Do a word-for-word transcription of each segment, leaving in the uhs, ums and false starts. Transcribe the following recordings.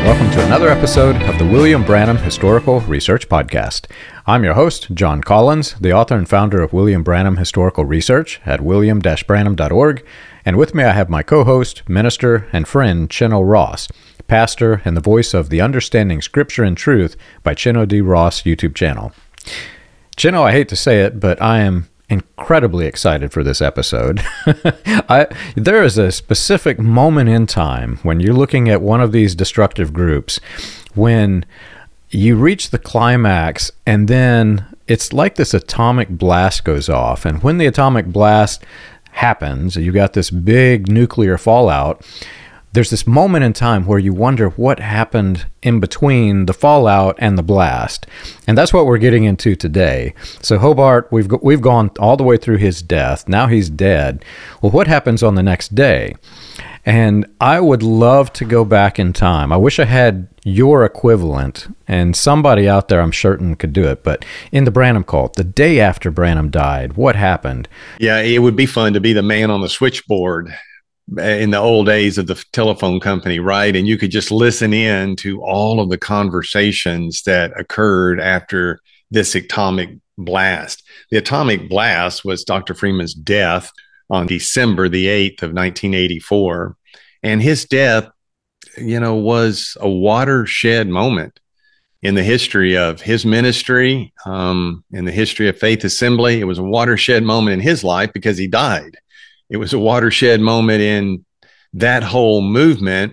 welcome to another episode of the William Branham Historical Research Podcast. I'm your host, John Collins, the author and founder of William Branham Historical Research at william dash branham dot org, and with me I have my co-host, minister, and friend, Chino Ross, pastor and the voice of the Understanding Scripture and Truth by Chino D. Ross YouTube channel. Chino, I hate to say it, but I am incredibly excited for this episode. I, there is a specific moment in time when you're looking at one of these destructive groups when you reach the climax and then it's like this atomic blast goes off. And when the atomic blast happens, you got this big nuclear fallout. There's this moment in time where you wonder what happened in between the fallout and the blast. And that's what we're getting into today. So Hobart, we've go- we've gone all the way through his death. Now he's dead. Well, what happens on the next day? And I would love to go back in time. I wish I had your equivalent, and somebody out there I'm certain could do it. But in the Branham cult, the day after Branham died, what happened? Yeah, it would be fun to be the man on the switchboard in the old days of the telephone company, right? And you could just listen in to all of the conversations that occurred after this atomic blast. The atomic blast was Doctor Freeman's death on December the eighth of nineteen eighty-four. And his death, you know, was a watershed moment in the history of his ministry, um, in the history of Faith Assembly. It was a watershed moment in his life because he died. It was a watershed moment in that whole movement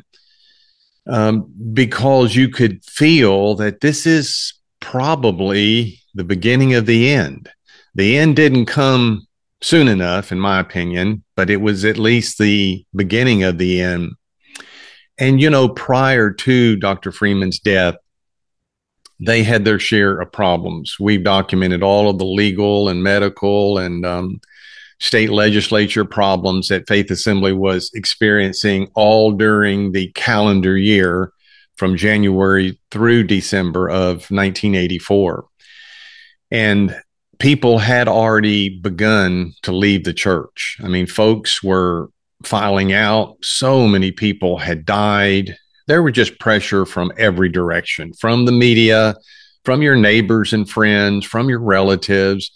um, because you could feel that this is probably the beginning of the end. The end didn't come soon enough, in my opinion, but it was at least the beginning of the end. And, you know, prior to Doctor Freeman's death, they had their share of problems. We've documented all of the legal and medical and um, state legislature problems that Faith Assembly was experiencing all during the calendar year from January through December of nineteen eighty-four. And people had already begun to leave the church. I mean, folks were filing out. So many people had died. There was just pressure from every direction, from the media, from your neighbors and friends, from your relatives.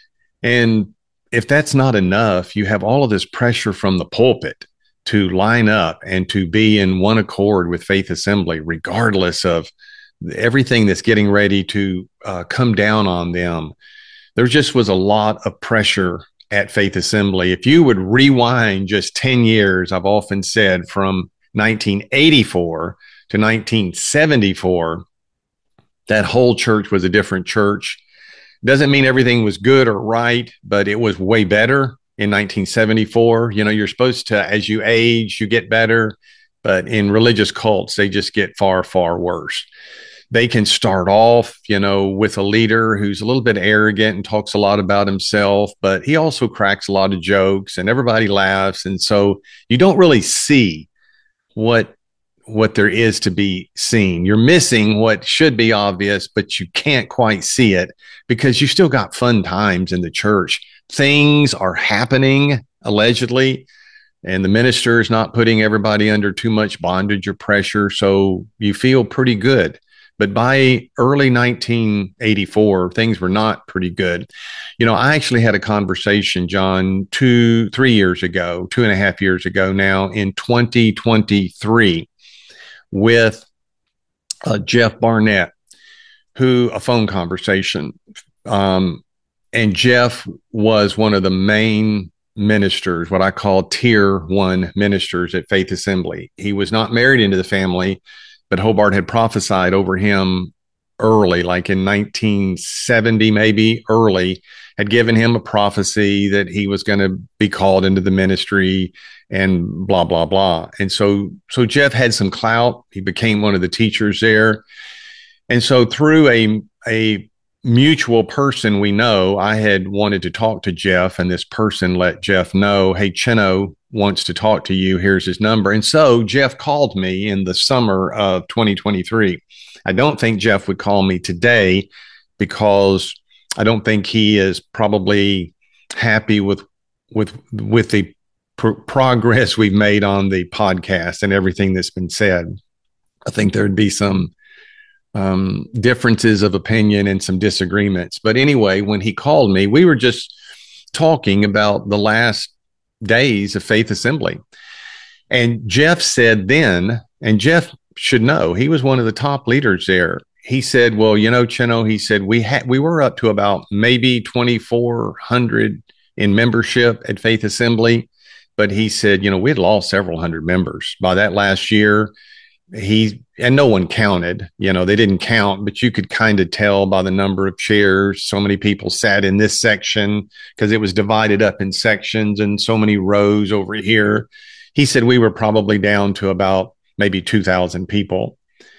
And if that's not enough, you have all of this pressure from the pulpit to line up and to be in one accord with Faith Assembly, regardless of everything that's getting ready to uh, come down on them. There just was a lot of pressure at Faith Assembly. If you would rewind just ten years, I've often said from nineteen eighty-four to nineteen seventy-four, that whole church was a different church. Doesn't mean everything was good or right, but it was way better in nineteen seventy-four. You know, you're supposed to, as you age, you get better, but in religious cults, they just get far, far worse. They can start off, you know, with a leader who's a little bit arrogant and talks a lot about himself, but he also cracks a lot of jokes and everybody laughs. And so you don't really see what what there is to be seen. You're missing what should be obvious, but you can't quite see it because you still got fun times in the church. Things are happening, allegedly, and the minister is not putting everybody under too much bondage or pressure, so you feel pretty good. But by early nineteen eighty-four, things were not pretty good. You know, I actually had a conversation, John, two, three years ago, two and a half years ago now, in twenty twenty-three, with uh, Jeff Barnett, who a phone conversation. Um, and Jeff was one of the main ministers, what I call tier one ministers at Faith Assembly. He was not married into the family, but Hobart had prophesied over him early, like in nineteen seventy, maybe early, had given him a prophecy that he was going to be called into the ministry and blah, blah, blah. And so, so Jeff had some clout. He became one of the teachers there. And so through a, a mutual person we know, I had wanted to talk to Jeff, and this person let Jeff know, hey, Chino wants to talk to you. Here's his number. And so Jeff called me in the summer of twenty twenty-three. I don't think Jeff would call me today because I don't think he is probably happy with with with the pr- progress we've made on the podcast and everything that's been said. I think there'd be some um, differences of opinion and some disagreements. But anyway, when he called me, we were just talking about the last days of Faith Assembly. And Jeff said then, and Jeff should know, he was one of the top leaders there. He said, well, you know, Chino, he said, we had, we were up to about maybe twenty-four hundred in membership at Faith Assembly. But he said, you know, we had lost several hundred members by that last year. He, and no one counted, you know, they didn't count, but you could kind of tell by the number of chairs. So many people sat in this section because it was divided up in sections and so many rows over here. He said we were probably down to about maybe two thousand people.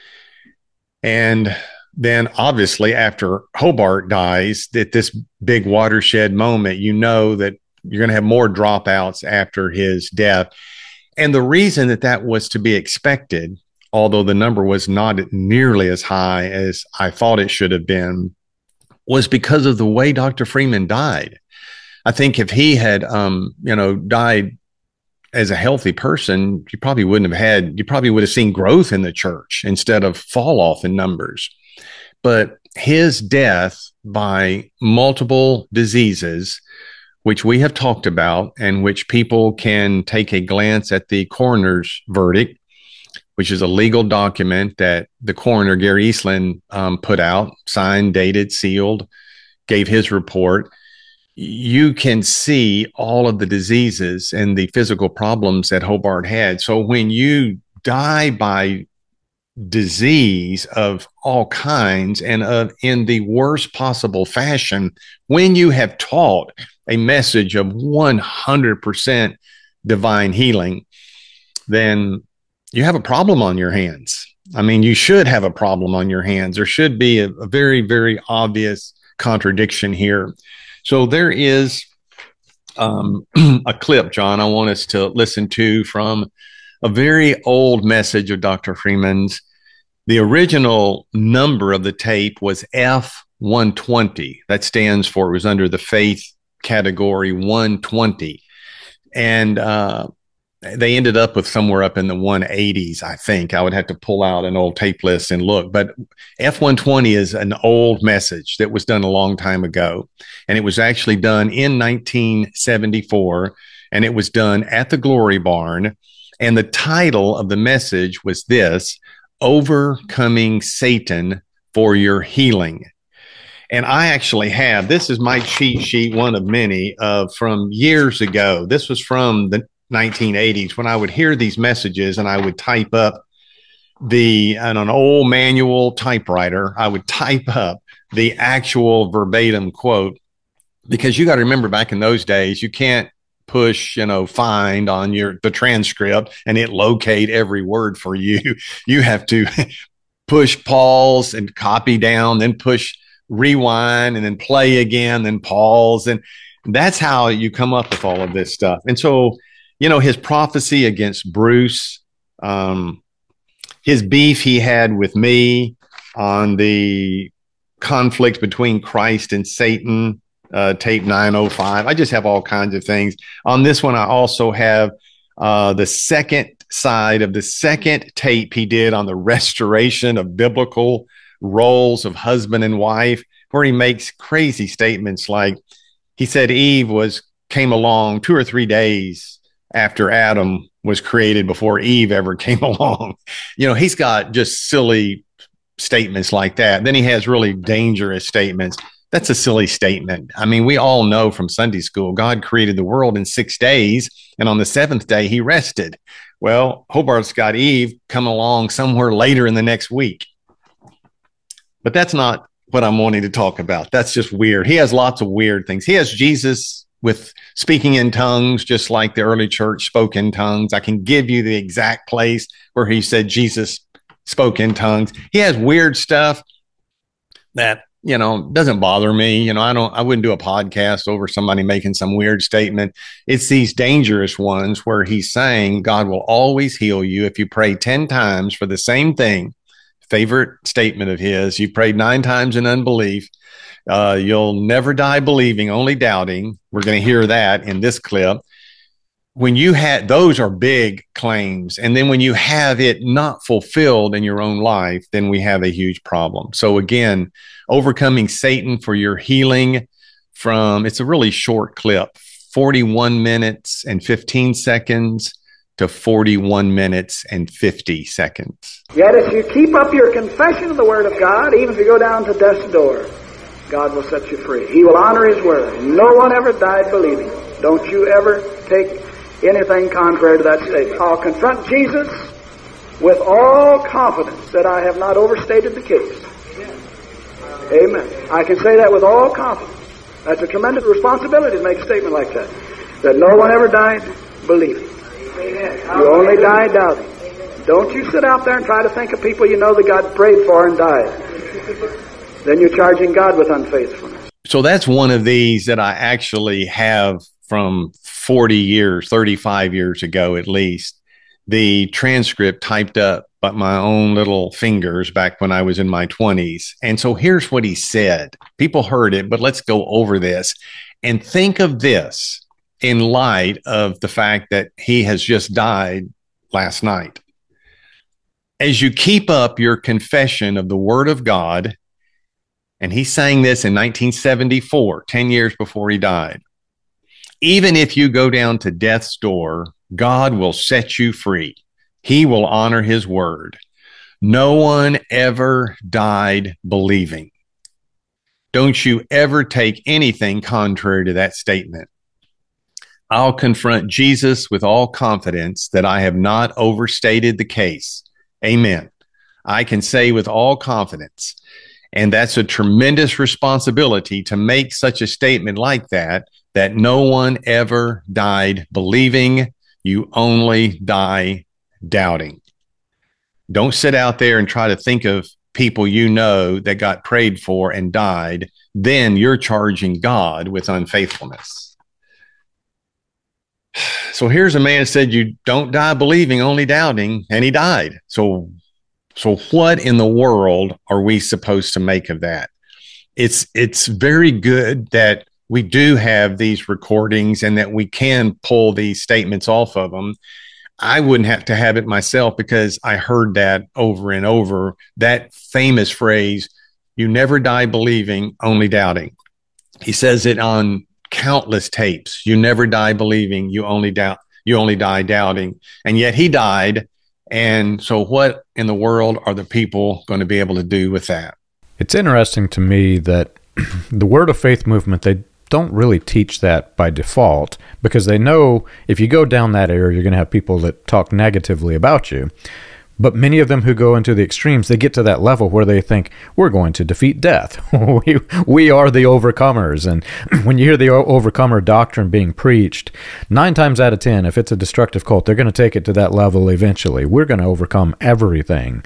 And then obviously after Hobart dies, at this big watershed moment, you know that you're going to have more dropouts after his death. And the reason that that was to be expected, although the number was not nearly as high as I thought it should have been, was because of the way Doctor Freeman died. I think if he had, um, you know, died as a healthy person, you probably wouldn't have had, you probably would have seen growth in the church instead of fall off in numbers. But his death by multiple diseases, which we have talked about and which people can take a glance at the coroner's verdict, which is a legal document that the coroner, Gary Eastland, um, put out, signed, dated, sealed, gave his report. You can see all of the diseases and the physical problems that Hobart had. So when you die by disease of all kinds and of in the worst possible fashion, when you have taught a message of one hundred percent divine healing, then you have a problem on your hands. I mean, you should have a problem on your hands. There should be a, a very, very obvious contradiction here. So there is um, a clip, John, I want us to listen to from a very old message of Doctor Freeman's. The original number of the tape was F one twenty. That stands for, it was under the faith category one twenty. And uh, they ended up with somewhere up in the one eighties, I think. I would have to pull out an old tape list and look. But F one twenty is an old message that was done a long time ago. And it was actually done in nineteen seventy-four. And it was done at the Glory Barn. And the title of the message was this: Overcoming Satan for Your Healing. And I actually have, this is my cheat sheet, one of many, uh, from years ago. This was from the nineteen eighties when I would hear these messages and I would type up the, on an old manual typewriter, I would type up the actual verbatim quote, because you got to remember back in those days, you can't push, you know, find on your, the transcript and it locate every word for you. You have to push pause and copy down, then push rewind and then play again, then pause. And that's how you come up with all of this stuff. And so, you know, his prophecy against Bruce, um, his beef he had with me on the conflict between Christ and Satan, uh, tape nine oh five. I just have all kinds of things. On this one, I also have uh, the second side of the second tape he did on the restoration of biblical roles of husband and wife, where he makes crazy statements like, he said Eve was came along two or three days after Adam was created before Eve ever came along. You know, he's got just silly statements like that. Then he has really dangerous statements. That's a silly statement. I mean, we all know from Sunday school, God created the world in six days, and on the seventh day, he rested. Well, Hobart's got Eve come along somewhere later in the next week. But that's not what I'm wanting to talk about. That's just weird. He has lots of weird things. He has Jesus with speaking in tongues, just like the early church spoke in tongues. I can give you the exact place where he said Jesus spoke in tongues. He has weird stuff that, you know, doesn't bother me. You know, I don't, I wouldn't do a podcast over somebody making some weird statement. It's these dangerous ones where he's saying God will always heal you if you pray ten times for the same thing. Favorite statement of his: you prayed nine times in unbelief. Uh, you'll never die believing, only doubting. We're going to hear that in this clip. when you had, those are big claims. And then when you have it not fulfilled in your own life, then we have a huge problem. So again, overcoming Satan for your healing from, it's a really short clip, forty-one minutes and fifteen seconds to forty-one minutes and fifty seconds. Yet if you keep up your confession of the Word of God, even if you go down to death's door, God will set you free. He will honor His Word. No one ever died believing. Don't you ever take anything contrary to that statement. I'll confront Jesus with all confidence that I have not overstated the case. Amen. I can say that with all confidence. That's a tremendous responsibility to make a statement like that. That no one ever died believing. You only died doubting. Don't you sit out there and try to think of people you know that God prayed for and died. Then you're charging God with unfaithfulness. So that's one of these that I actually have from forty years, thirty-five years ago at least, the transcript typed up by my own little fingers back when I was in my twenties. And so here's what he said. People heard it, but let's go over this and think of this in light of the fact that he has just died last night. As you keep up your confession of the Word of God, and he sang this in nineteen seventy-four, ten years before he died. Even if you go down to death's door, God will set you free. He will honor His word. No one ever died believing. Don't you ever take anything contrary to that statement. I'll confront Jesus with all confidence that I have not overstated the case. Amen. I can say with all confidence, and that's a tremendous responsibility to make such a statement like that, that no one ever died believing. You only die doubting. Don't sit out there and try to think of people you know that got prayed for and died. Then you're charging God with unfaithfulness. So here's a man who said, you don't die believing, only doubting, and he died. So, so what in the world are we supposed to make of that? It's, it's very good that we do have these recordings and that we can pull these statements off of them. I wouldn't have to have it myself because I heard that over and over, that famous phrase, you never die believing, only doubting. He says it on countless tapes. You never die believing, you only doubt, you only die doubting. And yet he died. And so what in the world are the people going to be able to do with that? It's interesting to me that the Word of Faith movement, they don't really teach that by default because they know if you go down that area, you're going to have people that talk negatively about you. But many of them who go into the extremes, they get to that level where they think, we're going to defeat death. we, we are the overcomers. And when you hear the overcomer doctrine being preached, nine times out of ten, if it's a destructive cult, they're going to take it to that level eventually. We're going to overcome everything.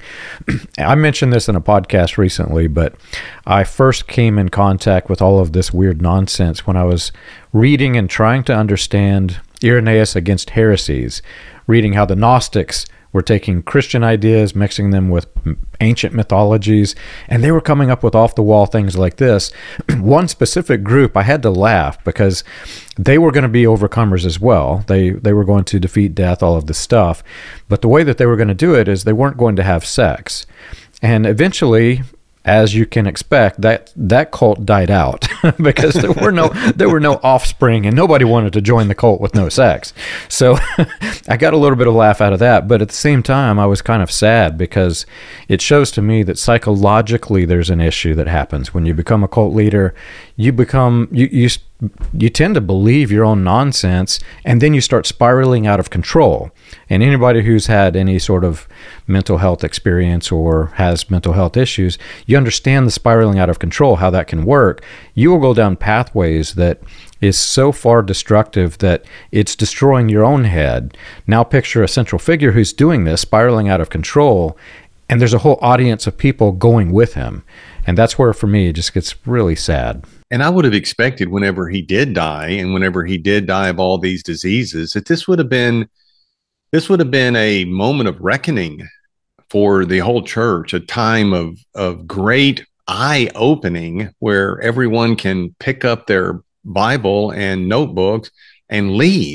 I mentioned this in a podcast recently, but I first came in contact with all of this weird nonsense when I was reading and trying to understand Irenaeus Against Heresies, reading how the Gnostics were taking Christian ideas, mixing them with ancient mythologies, and they were coming up with off-the-wall things like this. One specific group, I had to laugh because they were going to be overcomers as well. They they were going to defeat death, all of this stuff. But the way that they were going to do it is they weren't going to have sex. And eventually, as you can expect, that that cult died out because there were no there were no offspring, and nobody wanted to join the cult with no sex. So I got a little bit of laugh out of that, but at the same time, I was kind of sad because it shows to me that psychologically there's an issue that happens when you become a cult leader. You become you you you tend to believe your own nonsense, and then you start spiraling out of control. And anybody who's had any sort of mental health experience or has mental health issues, you understand the spiraling out of control, how that can work. You will go down pathways that is so far destructive that it's destroying your own head. Now picture a central figure who's doing this, spiraling out of control, and there's a whole audience of people going with him. And that's where, for me, it just gets really sad. And I would have expected whenever he did die and whenever he did die of all these diseases, that this would have been this would have been a moment of reckoning for the whole church, a time of, of great eye-opening where everyone can pick up their Bible and notebooks and leave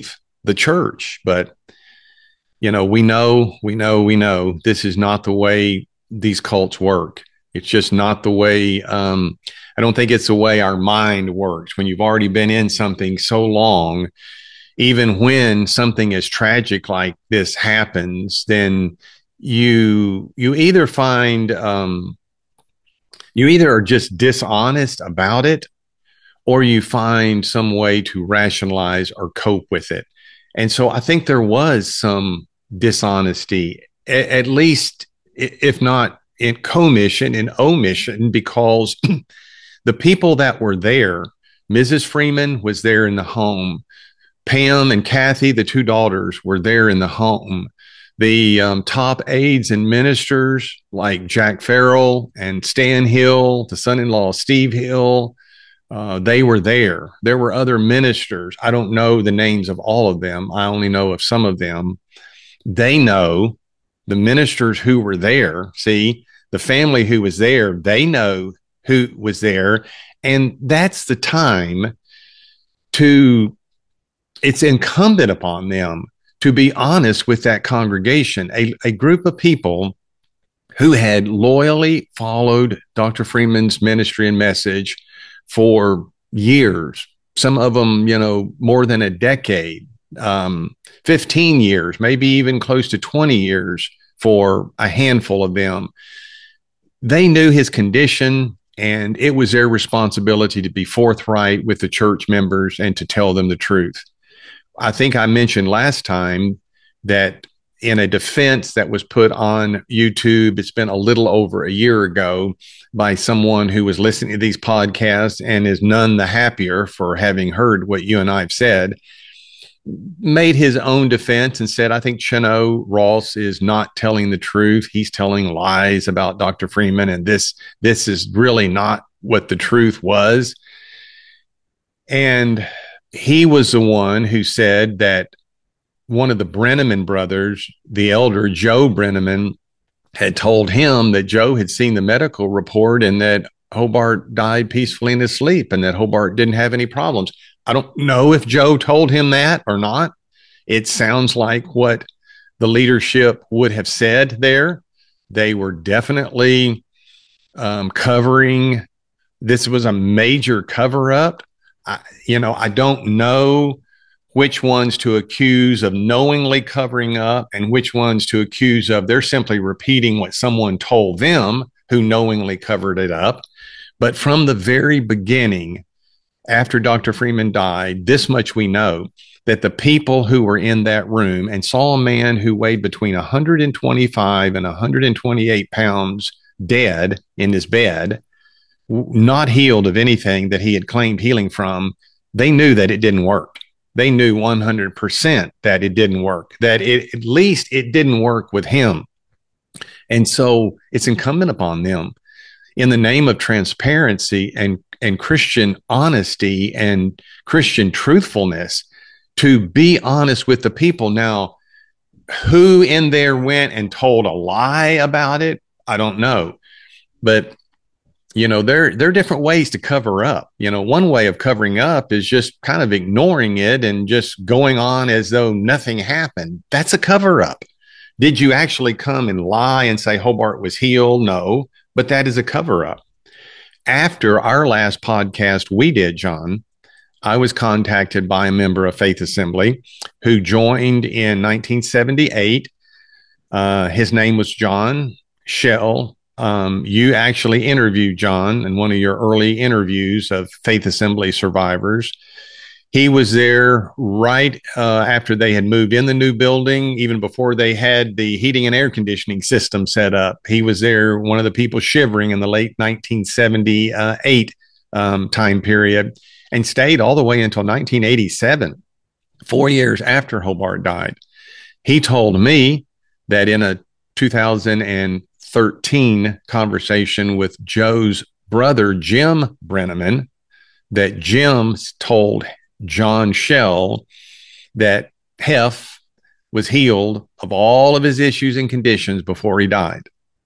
the church. But, you know, we know, we know, we know this is not the way these cults work. It's just not the way, um, I don't think it's the way our mind works. When you've already been in something so long, even when something as tragic like this happens, then you, you either find, um, you either are just dishonest about it, or you find some way to rationalize or cope with it. And so I think there was some dishonesty, at least if not in commission, in omission, because the people that were there, Missus Freeman was there in the home. Pam and Kathy, the two daughters, were there in the home. The um, top aides and ministers like Jack Farrell and Stan Hill, the son-in-law Steve Hill, uh, they were there. There were other ministers. I don't know the names of all of them. I only know of some of them. They know the ministers who were there. See, the family who was there, they know who was there. And that's the time to, it's incumbent upon them to be honest with that congregation, a, a group of people who had loyally followed Doctor Freeman's ministry and message for years, some of them, you know, more than a decade, um, fifteen years, maybe even close to twenty years for a handful of them. They knew his condition, and it was their responsibility to be forthright with the church members and to tell them the truth. I think I mentioned last time that in a defense that was put on YouTube, it's been a little over a year ago, by someone who was listening to these podcasts and is none the happier for having heard what you and I have said, made his own defense and said, I think Chino Ross is not telling the truth. He's telling lies about Doctor Freeman, and this, this is really not what the truth was. And he was the one who said that one of the Brenneman brothers, the elder Joe Brenneman, had told him that Joe had seen the medical report and that Hobart died peacefully in his sleep and that Hobart didn't have any problems. I don't know if Joe told him that or not. It sounds like what the leadership would have said there. They were definitely um, covering. This was a major cover up. I, you know, I don't know which ones to accuse of knowingly covering up and which ones to accuse of they're simply repeating what someone told them who knowingly covered it up. But from the very beginning, after Doctor Freeman died, this much we know, that the people who were in that room and saw a man who weighed between one hundred twenty-five and one hundred twenty-eight pounds dead in his bed, not healed of anything that he had claimed healing from, they knew that it didn't work. They knew one hundred percent that it didn't work, that it, at least it didn't work with him. And so it's incumbent upon them, in the name of transparency and, and Christian honesty and Christian truthfulness, to be honest with the people. Now, who in there went and told a lie about it, I don't know. But you know, there, there are different ways to cover up. You know, one way of covering up is just kind of ignoring it and just going on as though nothing happened. That's a cover up. Did you actually come and lie and say Hobart was healed? No, but that is a cover up. After our last podcast we did, John, I was contacted by a member of Faith Assembly who joined in nineteen seventy-eight. Uh, his name was John Shell. Um, you actually interviewed John in one of your early interviews of Faith Assembly survivors. He was there right uh, after they had moved in the new building, even before they had the heating and air conditioning system set up. He was there, one of the people shivering in the late nineteen seventy-eight um, time period, and stayed all the way until nineteen eighty-seven, four years after Hobart died. He told me that in a two thousand thirteen conversation with Joe's brother, Jim Brenneman, that Jim told John Shell that Hef was healed of all of his issues and conditions before he died.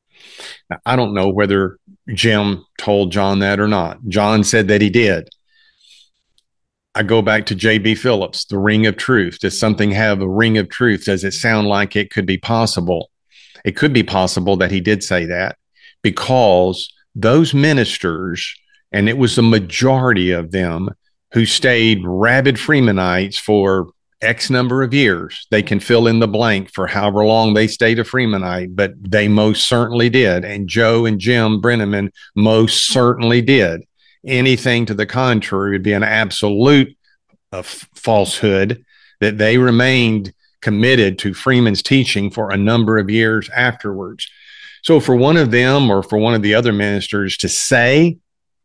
Now, I don't know whether Jim told John that or not. John said that he did. I go back to J B. Phillips, the ring of truth. Does something have a ring of truth? Does it sound like it could be possible? It could be possible that he did say that, because those ministers, and it was the majority of them, who stayed rabid Freemanites for X number of years. They can fill in the blank for however long they stayed a Freemanite, but they most certainly did. And Joe and Jim Brenneman most certainly did. Anything to the contrary would be an absolute uh, falsehood, that they remained committed to Freeman's teaching for a number of years afterwards. So for one of them, or for one of the other ministers, to say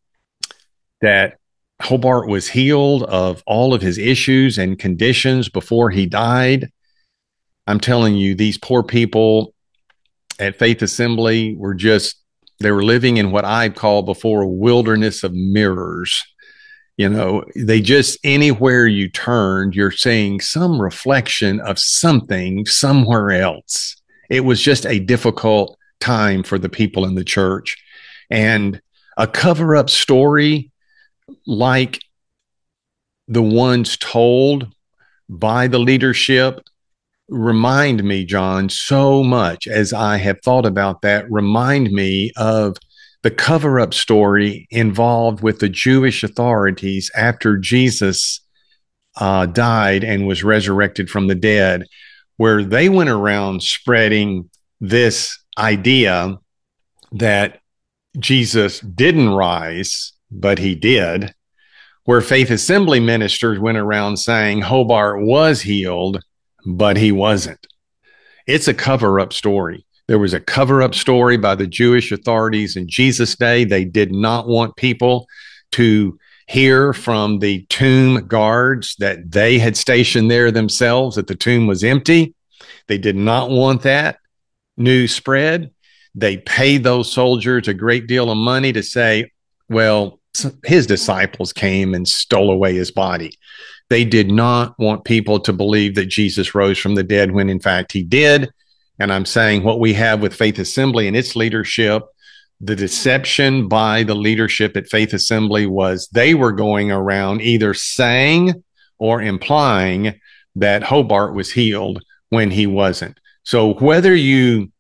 that Hobart was healed of all of his issues and conditions before he died, I'm telling you, these poor people at Faith Assembly were just, they were living in what I call before a wilderness of mirrors. You know, they just, anywhere you turned, you're seeing some reflection of something somewhere else. It was just a difficult time for the people in the church. And a cover-up story like the ones told by the leadership remind me, John, so much, as I have thought about that, remind me of the cover-up story involved with the Jewish authorities after Jesus uh, died and was resurrected from the dead, where they went around spreading this idea that Jesus didn't rise, but he did, where Faith Assembly ministers went around saying Hobart was healed, but he wasn't. It's a cover-up story. There was a cover-up story by the Jewish authorities in Jesus' day. They did not want people to hear from the tomb guards that they had stationed there themselves, that the tomb was empty. They did not want that news spread. They paid those soldiers a great deal of money to say, well, his disciples came and stole away his body. They did not want people to believe that Jesus rose from the dead when in fact he did. And I'm saying what we have with Faith Assembly and its leadership, the deception by the leadership at Faith Assembly was they were going around either saying or implying that Hobart was healed when he wasn't. So whether you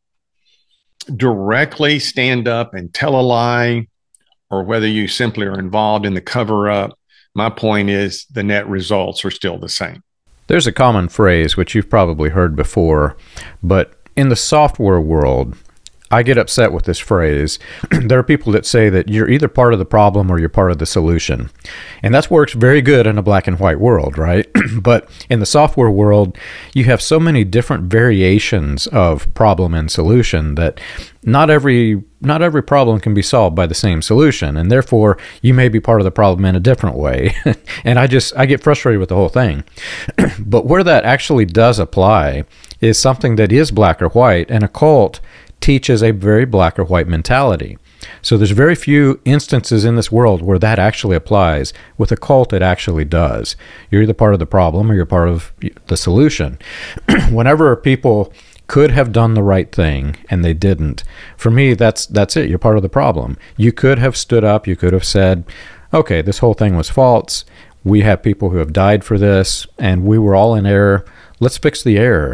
directly stand up and tell a lie, or whether you simply are involved in the cover-up, my point is the net results are still the same. There's a common phrase, which you've probably heard before, but in the software world, I get upset with this phrase. There are people that say that you're either part of the problem or you're part of the solution. And that works very good in a black and white world, right? But in the software world, you have so many different variations of problem and solution that not every not every problem can be solved by the same solution. And therefore, you may be part of the problem in a different way. And I just, I get frustrated with the whole thing. But where that actually does apply is something that is black or white, and a cult teaches a very black or white mentality. So there's very few instances in this world where that actually applies. With a cult, it actually does. You're either part of the problem or you're part of the solution. Whenever people could have done the right thing and they didn't, for me, that's that's it. You're part of the problem. You could have stood up. You could have said, okay, this whole thing was false. We have people who have died for this, and we were all in error. Let's fix the error.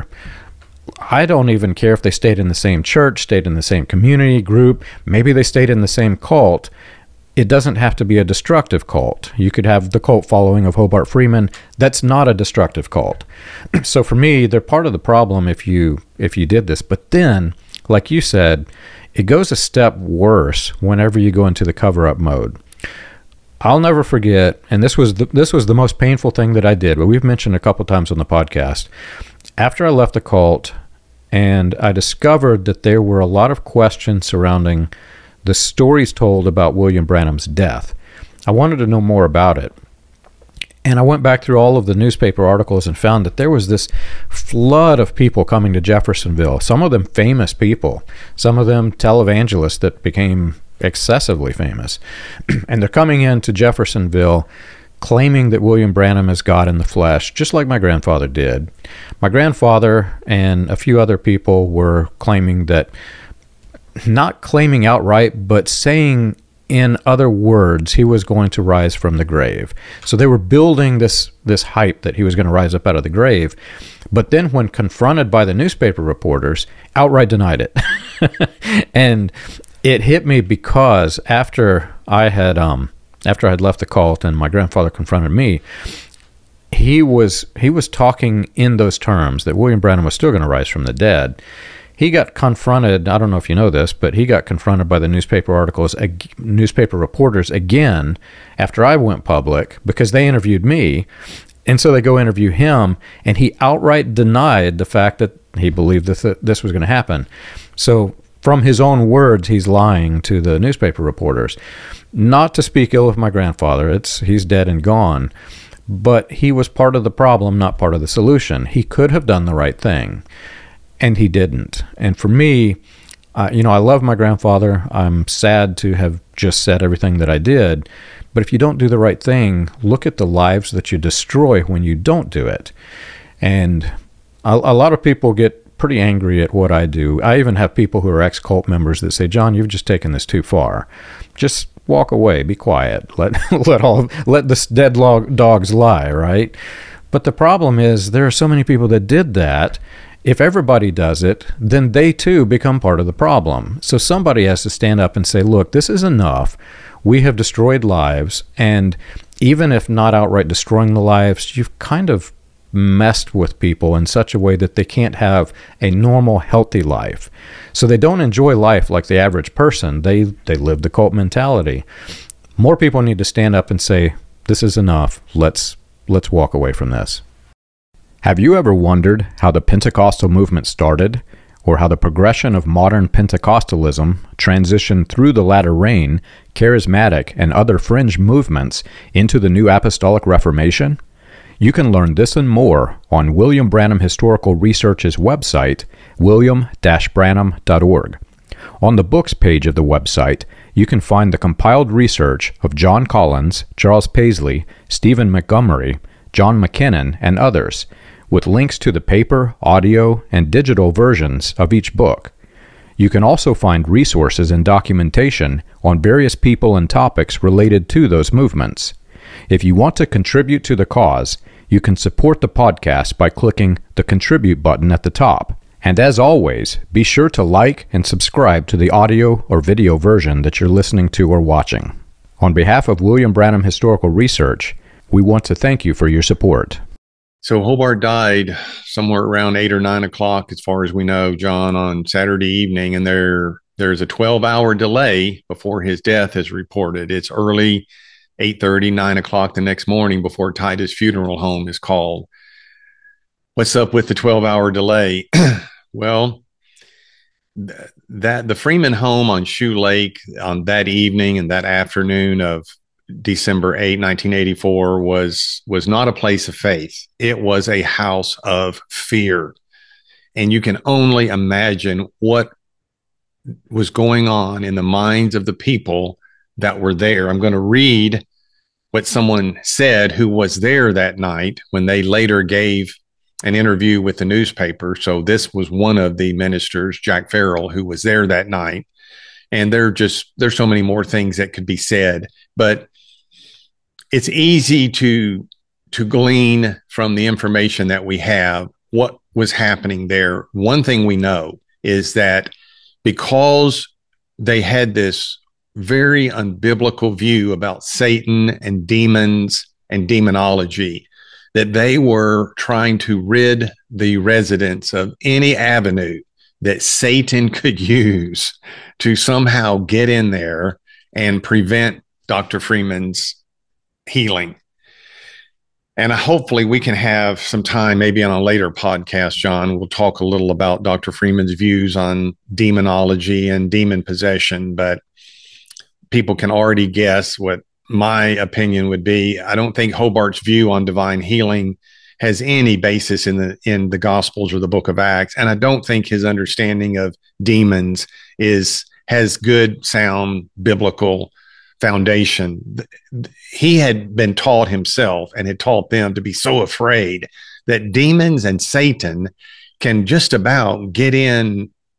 I don't even care if they stayed in the same church, stayed in the same community group, maybe they stayed in the same cult. It doesn't have to be a destructive cult. You could have the cult following of Hobart Freeman. That's not a destructive cult. So for me, they're part of the problem if you if you did this. But then, like you said, it goes a step worse whenever you go into the cover-up mode. I'll never forget, and this was the, this was the most painful thing that I did, but we've mentioned a couple times on the podcast. After I left the cult, and I discovered that there were a lot of questions surrounding the stories told about William Branham's death. I wanted to know more about it. And I went back through all of the newspaper articles and found that there was this flood of people coming to Jeffersonville, some of them famous people, some of them televangelists that became excessively famous. And they're coming into Jeffersonville claiming that William Branham is God in the flesh, just like my grandfather did. My grandfather and a few other people were claiming that, not claiming outright, but saying in other words, he was going to rise from the grave. So they were building this this hype that he was going to rise up out of the grave. But then when confronted by the newspaper reporters, outright denied it. And it hit me because after I had um after I had left the cult and my grandfather confronted me, he was he was talking in those terms that William Branham was still going to rise from the dead. He got confronted, I don't know if you know this, but he got confronted by the newspaper articles, ag- newspaper reporters again after I went public because they interviewed me. And so they go interview him, and he outright denied the fact that he believed that this was going to happen. So from his own words, he's lying to the newspaper reporters. Not to speak ill of my grandfather, it's he's dead and gone, but he was part of the problem, not part of the solution. He could have done the right thing. And he didn't. And for me, uh, you know, I love my grandfather. I'm sad to have just said everything that I did. But if you don't do the right thing, look at the lives that you destroy when you don't do it. And a, a lot of people get pretty angry at what I do. I even have people who are ex-cult members that say, John, you've just taken this too far. Just walk away. Be quiet. Let let all let the dead log, dogs lie, right? But the problem is there are so many people that did that. If everybody does it, then they too become part of the problem. So somebody has to stand up and say, look, this is enough. We have destroyed lives. And even if not outright destroying the lives, you've kind of messed with people in such a way that they can't have a normal, healthy life. So they don't enjoy life like the average person. They, they live the cult mentality. More people need to stand up and say, this is enough. Let's, let's walk away from this. Have you ever wondered how the Pentecostal movement started, or how the progression of modern Pentecostalism transitioned through the latter rain, charismatic, and other fringe movements into the New Apostolic Reformation? You can learn this and more on William Branham Historical Research's website, william dash branham dot org. On the books page of the website, you can find the compiled research of John Collins, Charles Paisley, Stephen Montgomery, John McKinnon, and others, with links to the paper, audio, and digital versions of each book. You can also find resources and documentation on various people and topics related to those movements. If you want to contribute to the cause, you can support the podcast by clicking the Contribute button at the top. And as always, be sure to like and subscribe to the audio or video version that you're listening to or watching. On behalf of William Branham Historical Research, we want to thank you for your support. So Hobart died somewhere around eight or nine o'clock, as far as we know, John, on Saturday evening, and there there's a twelve-hour delay before his death is reported. It's early, eight thirty, nine o'clock the next morning before Titus Funeral Home is called. What's up with the twelve-hour delay? Well, th- that the Freeman home on Shoe Lake on that evening and that afternoon of December eighth, nineteen eighty-four was was not a place of faith. It was a house of fear. And you can only imagine what was going on in the minds of the people that were there. I'm going to read what someone said who was there that night when they later gave an interview with the newspaper. So this was one of the ministers, Jack Farrell, who was there that night. And there just there's so many more things that could be said, but it's easy to to glean from the information that we have what was happening there. One thing we know is that because they had this very unbiblical view about Satan and demons and demonology, that they were trying to rid the residents of any avenue that Satan could use to somehow get in there and prevent Doctor Freeman's healing. And hopefully we can have some time, maybe on a later podcast, John, we'll talk a little about Doctor Freeman's views on demonology and demon possession, but people can already guess what my opinion would be. I don't think Hobart's view on divine healing has any basis in the in the Gospels or the Book of Acts, and I don't think his understanding of demons is has good, sound, biblical foundation. He had been taught himself and had taught them to be so afraid that demons and Satan can just about get in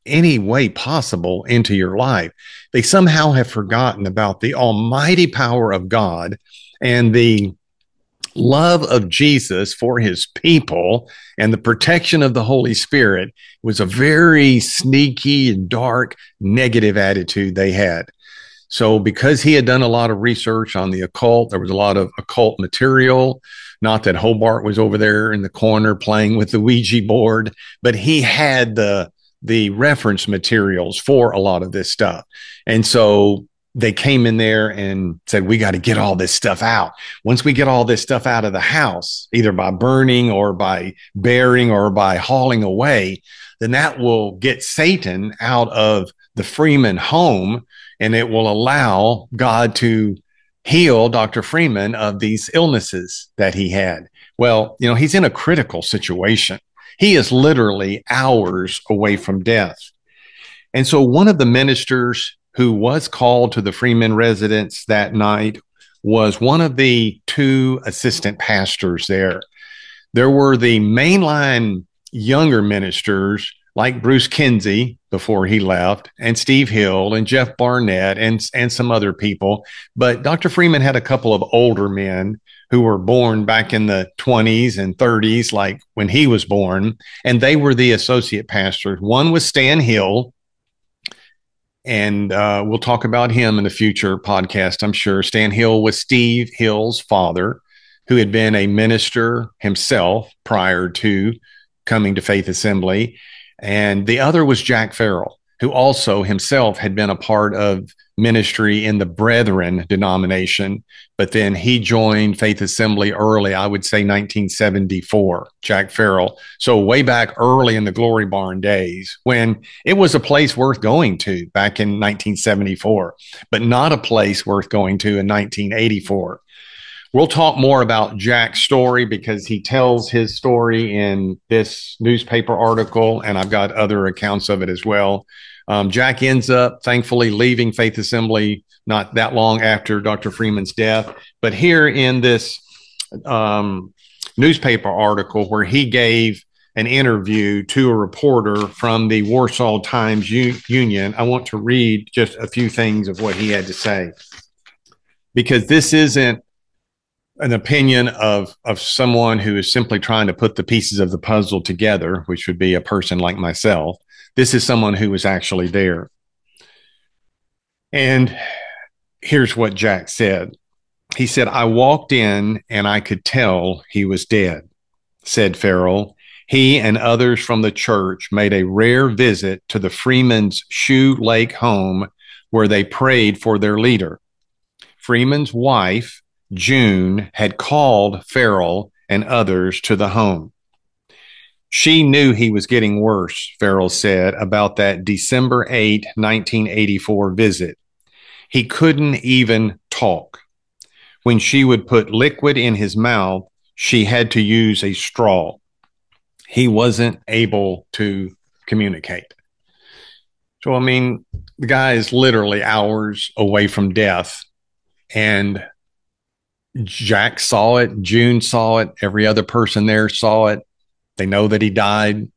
any way possible into your life. They somehow have forgotten about the almighty power of God and the love of Jesus for his people and the protection of the Holy Spirit. Was a very sneaky and dark, negative attitude they had. So because he had done a lot of research on the occult, there was a lot of occult material. Not that Hobart was over there in the corner playing with the Ouija board, but he had the the reference materials for a lot of this stuff. And so they came in there and said, we got to get all this stuff out. Once we get all this stuff out of the house, either by burning or by burying or by hauling away, then that will get Satan out of the Freeman home, and it will allow God to heal Doctor Freeman of these illnesses that he had. Well, you know, he's in a critical situation. He is literally hours away from death. And so one of the ministers who was called to the Freeman residence that night was one of the two assistant pastors there. There were the mainline younger ministers like Bruce Kinsey before he left, and Steve Hill and Jeff Barnett and, and some other people. But Doctor Freeman had a couple of older men who were born back in the twenties and thirties, like when he was born, and they were the associate pastors. One was Stan Hill, and uh, we'll talk about him in a future podcast, I'm sure. Stan Hill was Steve Hill's father, who had been a minister himself prior to coming to Faith Assembly. And the other was Jack Farrell, who also himself had been a part of ministry in the Brethren denomination, but then he joined Faith Assembly early, I would say nineteen seventy-four, Jack Farrell. So way back early in the Glory Barn days, when it was a place worth going to back in nineteen seventy-four, but not a place worth going to in nineteen eighty-four. We'll talk more about Jack's story because he tells his story in this newspaper article, and I've got other accounts of it as well. Um, Jack ends up, thankfully, leaving Faith Assembly not that long after Doctor Freeman's death. But here in this um, newspaper article where he gave an interview to a reporter from the Warsaw Times U- Union, I want to read just a few things of what he had to say, because this isn't an opinion of, of someone who is simply trying to put the pieces of the puzzle together, which would be a person like myself. This is someone who was actually there. And here's what Jack said. He said, "I walked in and I could tell he was dead," said Farrell. He and others from the church made a rare visit to the Freeman's Shoe Lake home where they prayed for their leader. Freeman's wife, June, had called Farrell and others to the home. She knew he was getting worse, Farrell said about that December eighth, nineteen eighty-four visit. He couldn't even talk. When she would put liquid in his mouth, she had to use a straw. He wasn't able to communicate. So, I mean, the guy is literally hours away from death, and Jack saw it, June saw it, every other person there saw it. They know that he died.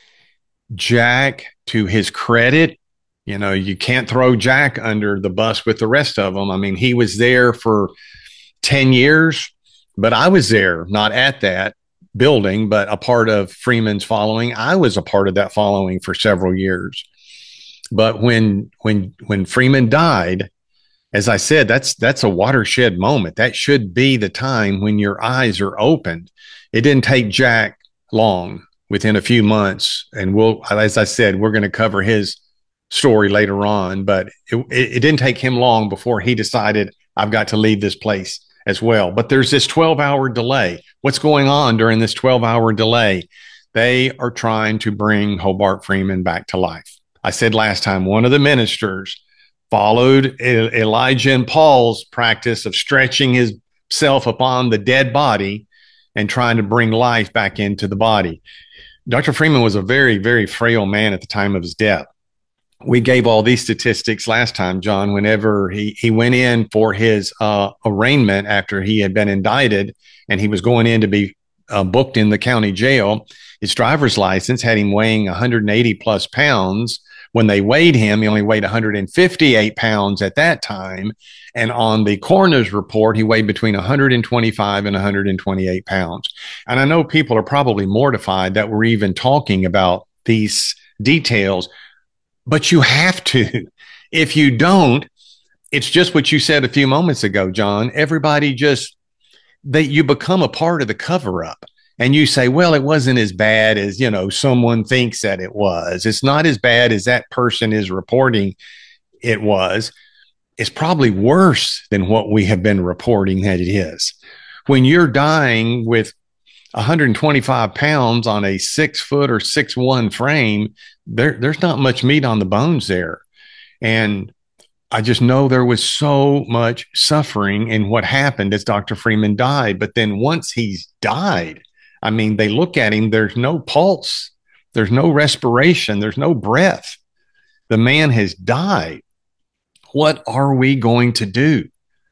Jack, to his credit, you know, you can't throw Jack under the bus with the rest of them. I mean, he was there for ten years, but I was there, not at that building, but a part of Freeman's following. I was a part of that following for several years. But when when when Freeman died, as I said, that's that's a watershed moment. That should be the time when your eyes are opened. It didn't take Jack long, within a few months, and we'll, as I said, we're going to cover his story later on, but it, it didn't take him long before he decided, I've got to leave this place as well. But there's this twelve-hour delay. What's going on during this twelve-hour delay? They are trying to bring Hobart Freeman back to life. I said last time, one of the ministers followed Elijah and Paul's practice of stretching himself upon the dead body and trying to bring life back into the body. Doctor Freeman was a very, very frail man at the time of his death. We gave all these statistics last time, John, whenever he, he went in for his uh, arraignment after he had been indicted and he was going in to be uh, booked in the county jail. His driver's license had him weighing one hundred eighty plus pounds, When they weighed him, he only weighed one hundred fifty-eight pounds at that time. And on the coroner's report, he weighed between one hundred twenty-five and one hundred twenty-eight pounds. And I know people are probably mortified that we're even talking about these details, but you have to. If you don't, it's just what you said a few moments ago, John. Everybody just, that you become a part of the cover up. And you say, well, it wasn't as bad as, you know, someone thinks that it was. It's not as bad as that person is reporting it was. It's probably worse than what we have been reporting that it is. When you're dying with one hundred twenty-five pounds on a six foot or six one frame, there, there's not much meat on the bones there. And I just know there was so much suffering in what happened as Doctor Freeman died. But then once he's died, I mean, they look at him, there's no pulse, there's no respiration, there's no breath. The man has died. What are we going to do?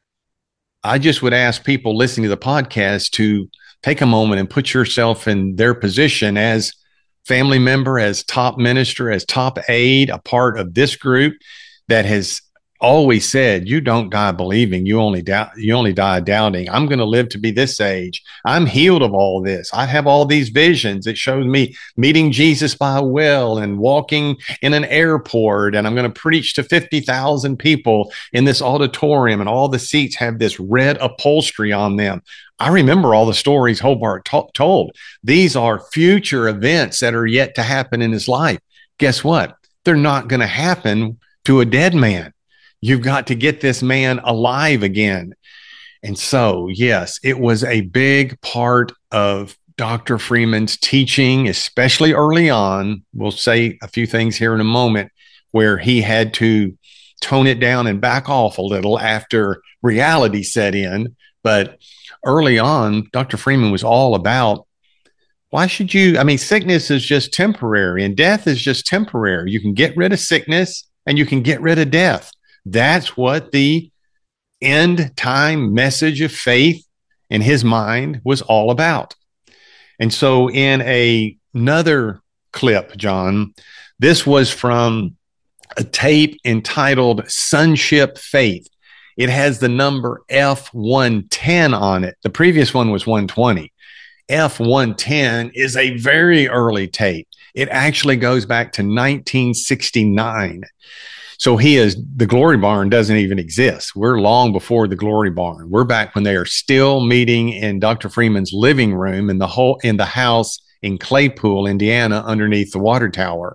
I just would ask people listening to the podcast to take a moment and put yourself in their position as family member, as top minister, as top aide, a part of this group that has always said, you don't die believing, you only doubt, you only die doubting. I'm going to live to be this age. I'm healed of all this. I have all these visions. It shows me meeting Jesus by a well and walking in an airport. And I'm going to preach to fifty thousand people in this auditorium, and all the seats have this red upholstery on them. I remember all the stories Hobart to- told. These are future events that are yet to happen in his life. Guess what? They're not going to happen to a dead man. You've got to get this man alive again. And so, yes, it was a big part of Doctor Freeman's teaching, especially early on. We'll say a few things here in a moment where he had to tone it down and back off a little after reality set in. But early on, Doctor Freeman was all about, why should you, I mean, sickness is just temporary and death is just temporary. You can get rid of sickness and you can get rid of death. That's what the end time message of faith in his mind was all about. And so in a, another clip, John, this was from a tape entitled Sonship Faith. It has the number F one ten on it. The previous one was one twenty. F one ten is a very early tape. It actually goes back to nineteen sixty-nine. So he is, the Glory Barn doesn't even exist. We're long before the Glory Barn. We're back when they are still meeting in Doctor Freeman's living room in the whole, in the house in Claypool, Indiana, underneath the water tower.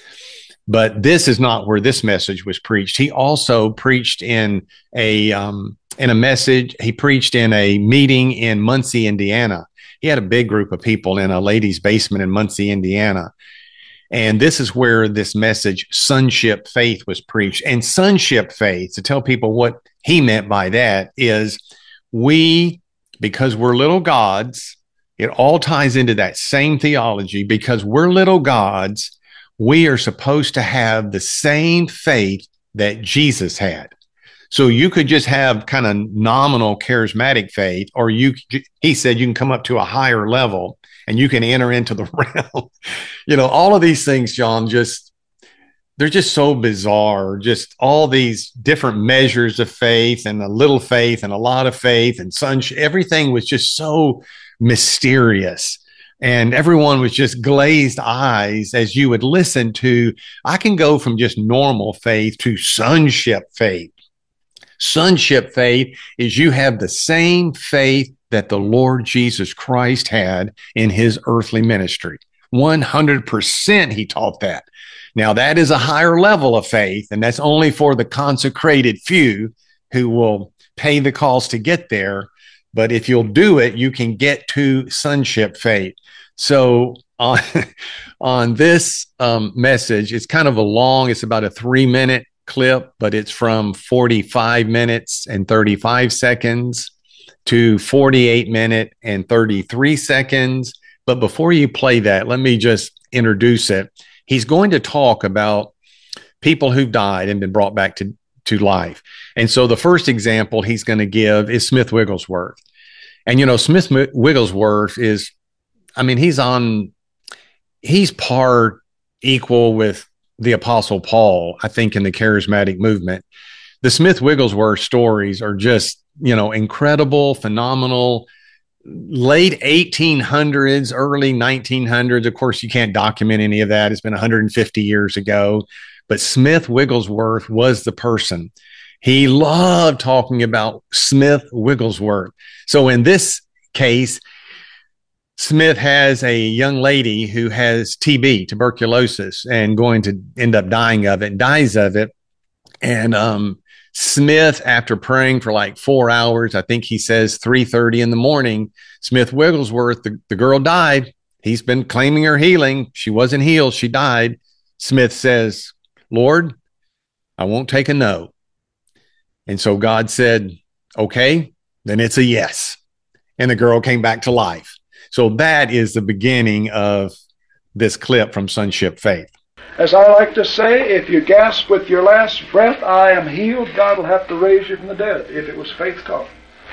But this is not where this message was preached. He also preached in a, um, in a message. He preached in a meeting in Muncie, Indiana. He had a big group of people in a ladies' basement in Muncie, Indiana. And this is where this message, Sonship Faith, was preached. And Sonship Faith, to tell people what he meant by that, is we, because we're little gods, it all ties into that same theology. Because we're little gods, we are supposed to have the same faith that Jesus had. So you could just have kind of nominal charismatic faith, or you, he said, you can come up to a higher level and you can enter into the realm. You know, all of these things, John, just, they're just so bizarre. Just all these different measures of faith, and a little faith and a lot of faith and such. Everything was just so mysterious. And everyone was just glazed eyes as you would listen to, I can go from just normal faith to sonship faith. Sonship faith is you have the same faith that the Lord Jesus Christ had in his earthly ministry. one hundred percent he taught that. Now, that is a higher level of faith, and that's only for the consecrated few who will pay the cost to get there. But if you'll do it, you can get to sonship faith. So on, on this um, message, it's kind of a long, it's about a three minute clip, but it's from forty-five minutes and thirty-five seconds to forty-eight minute and thirty-three seconds. But before you play that, let me just introduce it. He's going to talk about people who've died and been brought back to, to life. And so the first example he's going to give is Smith Wigglesworth. And, you know, Smith Wigglesworth is, I mean, he's on, he's part equal with the Apostle Paul, I think, in the charismatic movement. The Smith Wigglesworth stories are just, you know, incredible, phenomenal. Late eighteen hundreds, early nineteen hundreds. Of course, you can't document any of that. It's been one hundred fifty years ago. But Smith Wigglesworth was the person. He loved talking about Smith Wigglesworth. So in this case, Smith has a young lady who has T B, tuberculosis, and going to end up dying of it, dies of it. And um, Smith, after praying for like four hours, I think he says three thirty in the morning, Smith Wigglesworth, the, the girl died. He's been claiming her healing. She wasn't healed. She died. Smith says, Lord, I won't take a no. And so God said, okay, then it's a yes. And the girl came back to life. So that is the beginning of this clip from Sonship Faith. As I like to say, if you gasp with your last breath, I am healed, God will have to raise you from the dead, if it was faith talk.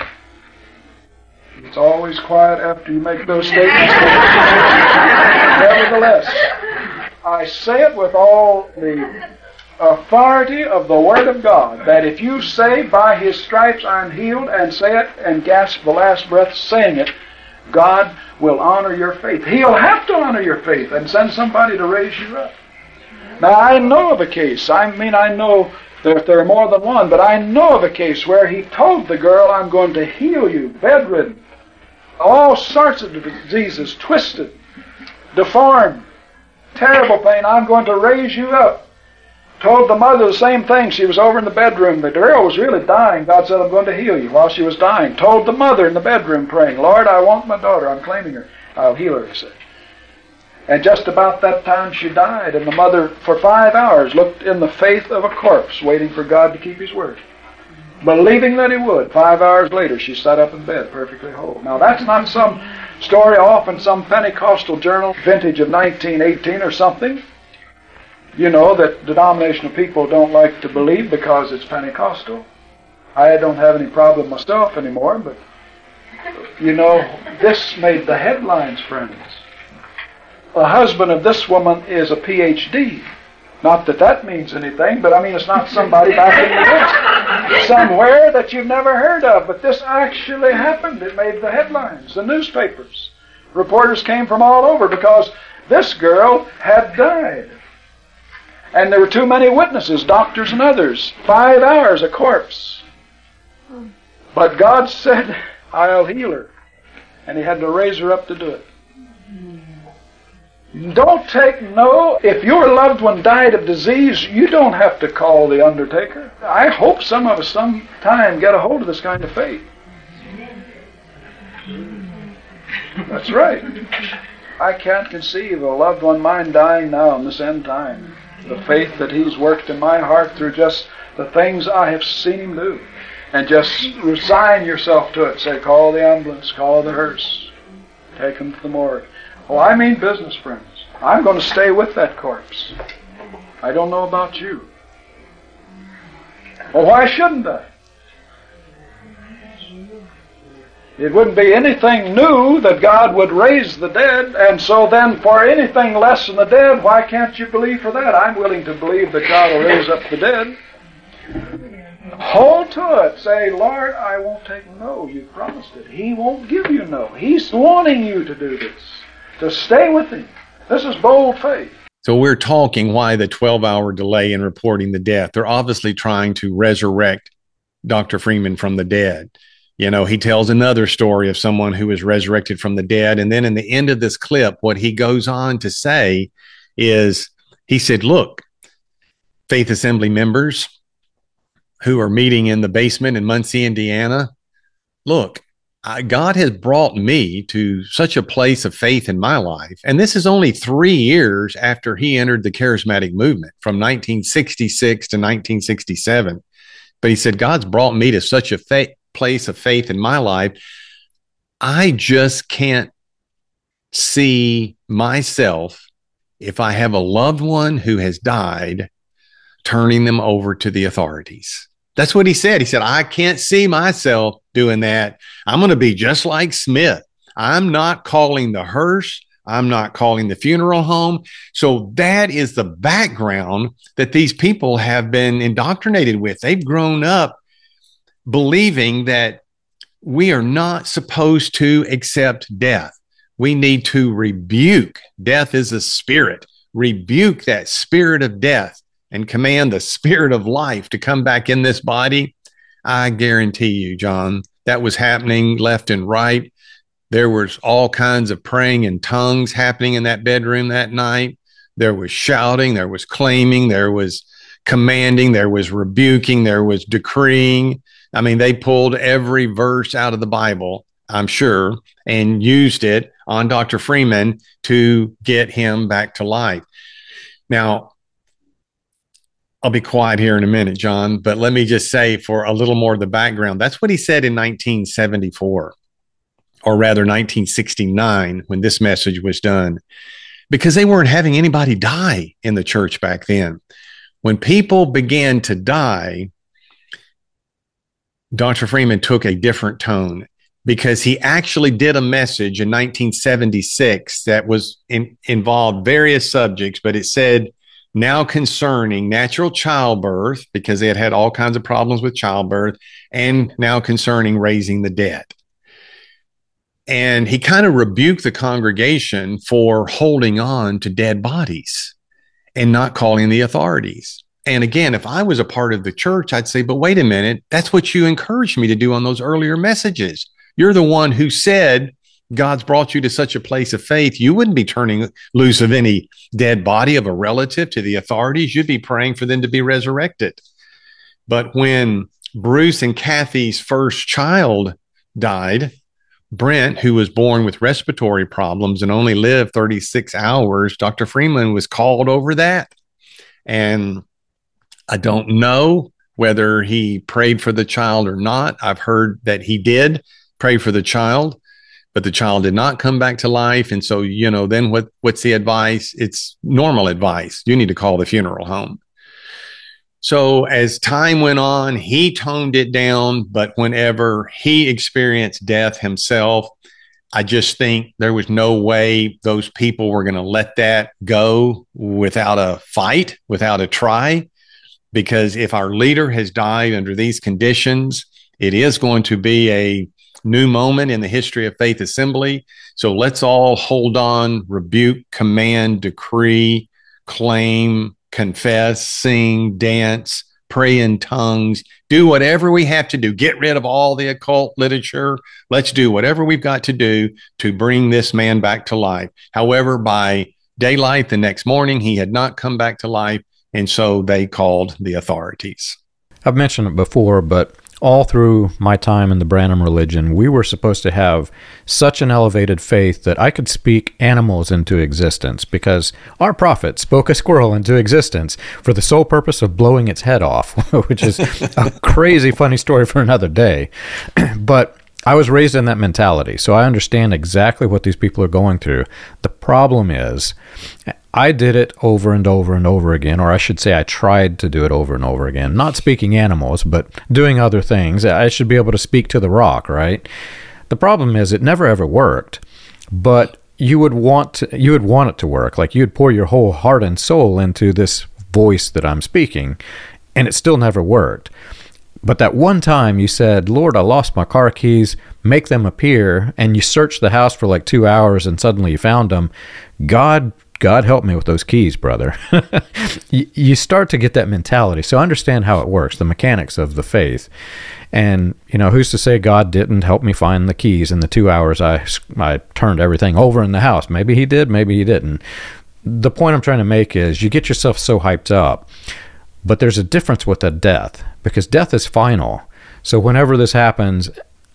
It's always quiet after you make those statements. Nevertheless, I say it with all the authority of the Word of God, that if you say, by His stripes I'm healed, and say it and gasp the last breath saying it, God will honor your faith. He'll have to honor your faith and send somebody to raise you up. Now, I know of a case, I mean, I know that there are more than one, but I know of a case where he told the girl, I'm going to heal you, bedridden, all sorts of diseases, twisted, deformed, terrible pain, I'm going to raise you up. Told the mother the same thing. She was over in the bedroom. The girl was really dying. God said, I'm going to heal you while she was dying. Told the mother in the bedroom praying, Lord, I want my daughter. I'm claiming her. I'll heal her, he said. And just about that time she died, and the mother for five hours looked in the faith of a corpse, waiting for God to keep His word. Believing that He would. Five hours later she sat up in bed, perfectly whole. Now that's not some story off in some Pentecostal journal, vintage of nineteen eighteen or something. You know that denominational people don't like to believe because it's Pentecostal. I don't have any problem myself anymore, but you know, this made the headlines, friends. The husband of this woman is a P H D. Not that that means anything, but I mean it's not somebody back in the West somewhere that you've never heard of. But this actually happened. It made the headlines, the newspapers. Reporters came from all over because this girl had died. And there were too many witnesses, doctors and others. Five hours, a corpse. But God said, I'll heal her. And He had to raise her up to do it. Don't take no. If your loved one died of disease, you don't have to call the undertaker. I hope some of us sometime get a hold of this kind of faith. That's right. I can't conceive of a loved one of mine dying now in this end time. The faith that He's worked in my heart through just the things I have seen Him do. And just resign yourself to it. Say, call the ambulance, call the hearse, take him to the morgue. Oh, I mean business, friends. I'm going to stay with that corpse. I don't know about you. Well, why shouldn't I? It wouldn't be anything new that God would raise the dead, and so then for anything less than the dead, why can't you believe for that? I'm willing to believe that God will raise up the dead. Hold to it. Say, Lord, I won't take no. You promised it. He won't give you no. He's wanting you to do this, to stay with Him. This is bold faith. So we're talking why the twelve-hour delay in reporting the death. They're obviously trying to resurrect Doctor Freeman from the dead. You know, he tells another story of someone who was resurrected from the dead. And then in the end of this clip, what he goes on to say is, he said, look, Faith Assembly members who are meeting in the basement in Muncie, Indiana, look, I, God has brought me to such a place of faith in my life. And this is only three years after he entered the charismatic movement from nineteen sixty-six to nineteen sixty-seven. But he said, God's brought me to such a faith. place of faith in my life, I just can't see myself, if I have a loved one who has died, turning them over to the authorities. That's what he said. He said, I can't see myself doing that. I'm going to be just like Smith. I'm not calling the hearse. I'm not calling the funeral home. So that is the background that these people have been indoctrinated with. They've grown up believing that we are not supposed to accept death. We need to rebuke. Death is a spirit. Rebuke that spirit of death and command the spirit of life to come back in this body. I guarantee you, John, that was happening left and right. There was all kinds of praying in tongues happening in that bedroom that night. There was shouting, there was claiming, there was commanding, there was rebuking, there was decreeing. I mean, they pulled every verse out of the Bible, I'm sure, and used it on Doctor Freeman to get him back to life. Now, I'll be quiet here in a minute, John, but let me just say for a little more of the background, that's what he said in nineteen seventy-four, or rather nineteen sixty-nine, when this message was done, because they weren't having anybody die in the church back then. When people began to die, Doctor Freeman took a different tone, because he actually did a message in nineteen seventy-six that was in, involved various subjects, but it said, now concerning natural childbirth, because they had had all kinds of problems with childbirth, and now concerning raising the dead. And he kind of rebuked the congregation for holding on to dead bodies and not calling the authorities. And again, if I was a part of the church, I'd say, but wait a minute, that's what you encouraged me to do on those earlier messages. You're the one who said God's brought you to such a place of faith. You wouldn't be turning loose of any dead body of a relative to the authorities. You'd be praying for them to be resurrected. But when Bruce and Kathy's first child died, Brent, who was born with respiratory problems and only lived thirty-six hours, Doctor Freeman was called over that. And I don't know whether he prayed for the child or not. I've heard that he did pray for the child, but the child did not come back to life. And so, you know, then what, what's the advice? It's normal advice. You need to call the funeral home. So as time went on, he toned it down, but whenever he experienced death himself, I just think there was no way those people were going to let that go without a fight, without a try, because if our leader has died under these conditions, it is going to be a new moment in the history of Faith Assembly. So let's all hold on, rebuke, command, decree, claim, confess, sing, dance, pray in tongues, do whatever we have to do. Get rid of all the occult literature. Let's do whatever we've got to do to bring this man back to life. However, by daylight the next morning, he had not come back to life, and so they called the authorities. I've mentioned it before, but all through my time in the Branham religion, we were supposed to have such an elevated faith that I could speak animals into existence, because our prophet spoke a squirrel into existence for the sole purpose of blowing its head off, which is a crazy funny story for another day. But I was raised in that mentality, so I understand exactly what these people are going through. The problem is, I did it over and over and over again, or I should say I tried to do it over and over again. Not speaking animals, but doing other things. I should be able to speak to the rock, right? The problem is it never ever worked, but you would want to, you would want it to work. Like you'd pour your whole heart and soul into this voice that I'm speaking, and it still never worked. But that one time you said, Lord, I lost my car keys, make them appear, and you searched the house for like two hours and suddenly you found them. God God help me with those keys, brother. you, you start to get that mentality. So understand how it works, the mechanics of the faith. And, you know, who's to say God didn't help me find the keys in the two hours I, I turned everything over in the house? Maybe he did, maybe he didn't. The point I'm trying to make is you get yourself so hyped up, but there's a difference with a death, because death is final. So whenever this happens,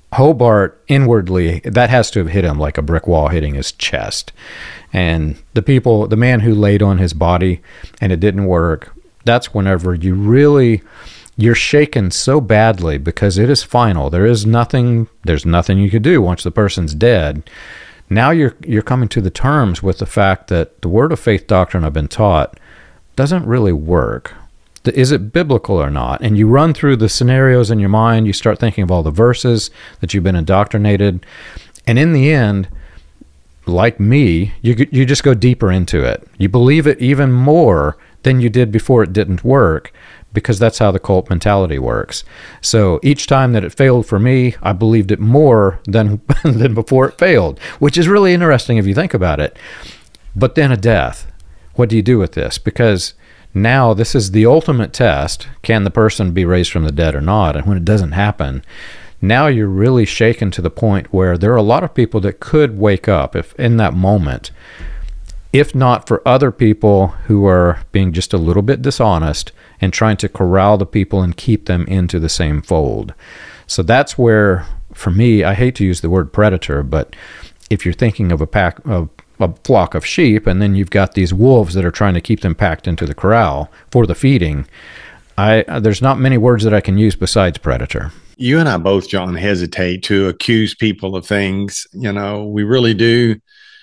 Hobart inwardly, that has to have hit him like a brick wall hitting his chest. And the people, the man who laid on his body and it didn't work, that's whenever you really, you're shaken so badly, because it is final. There is nothing, there's nothing you could do once the person's dead. Now you're you're coming to the terms with the fact that the word of faith doctrine I've been taught doesn't really work. Is it biblical or not? And you run through the scenarios in your mind, you start thinking of all the verses that you've been indoctrinated, and in the end, like me, you you just go deeper into it. You believe it even more than you did before it didn't work, because that's how the cult mentality works. So each time that it failed for me, I believed it more than than before it failed, which is really interesting if you think about it. But then a death. What do you do with this? Because now this is the ultimate test. Can the person be raised from the dead or not? And when it doesn't happen, now you're really shaken to the point where there are a lot of people that could wake up if in that moment, if not for other people who are being just a little bit dishonest and trying to corral the people and keep them into the same fold. So that's where, for me, I hate to use the word predator, but if you're thinking of a pack of a flock of sheep, and then you've got these wolves that are trying to keep them packed into the corral for the feeding, I there's not many words that I can use besides predator. You and I both, John, hesitate to accuse people of things. You know, we really do.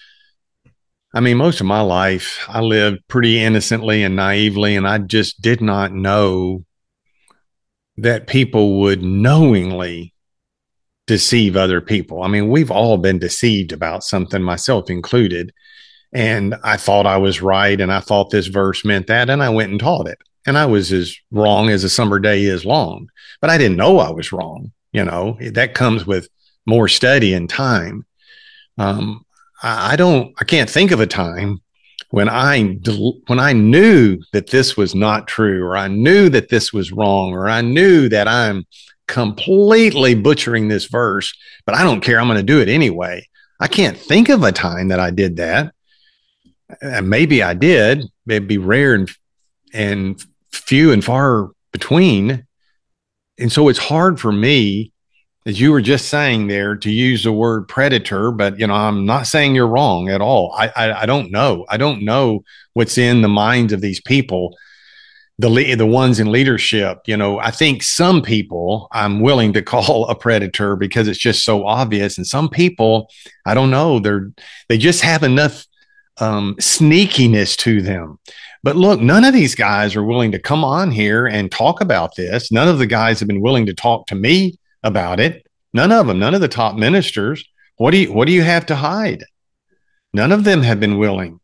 I mean, most of my life, I lived pretty innocently and naively, and I just did not know that people would knowingly deceive other people. I mean, we've all been deceived about something, myself included. And I thought I was right, and I thought this verse meant that, and I went and taught it. And I was as wrong as a summer day is long, but I didn't know I was wrong. You know, that comes with more study and time. Um, I don't, I can't think of a time when I, when I knew that this was not true, or I knew that this was wrong, or I knew that I'm completely butchering this verse, but I don't care. I'm going to do it anyway. I can't think of a time that I did that. And maybe I did. It'd be rare and, and few and far between. And so it's hard for me, as you were just saying there, to use the word predator, but, you know, I'm not saying you're wrong at all. I, I, I don't know. I don't know what's in the minds of these people, the le- the ones in leadership. You know, I think some people I'm willing to call a predator because it's just so obvious. And some people, I don't know, they're, they just have enough um, sneakiness to them. But look, none of these guys are willing to come on here and talk about this. None of the guys have been willing to talk to me about it. None of them, none of the top ministers. What do you, what do you have to hide? None of them have been willing.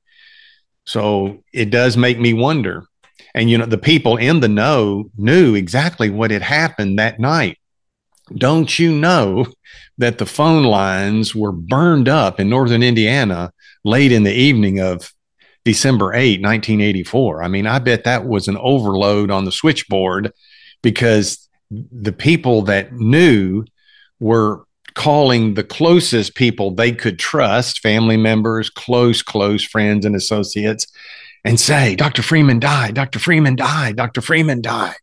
So it does make me wonder. And, you know, the people in the know knew exactly what had happened that night. Don't you know that the phone lines were burned up in northern Indiana late in the evening of December eighth, nineteen eighty-four? I mean, I bet that was an overload on the switchboard, because the people that knew were calling the closest people they could trust, family members, close, close friends and associates, and say, Doctor Freeman died, Doctor Freeman died, Doctor Freeman died.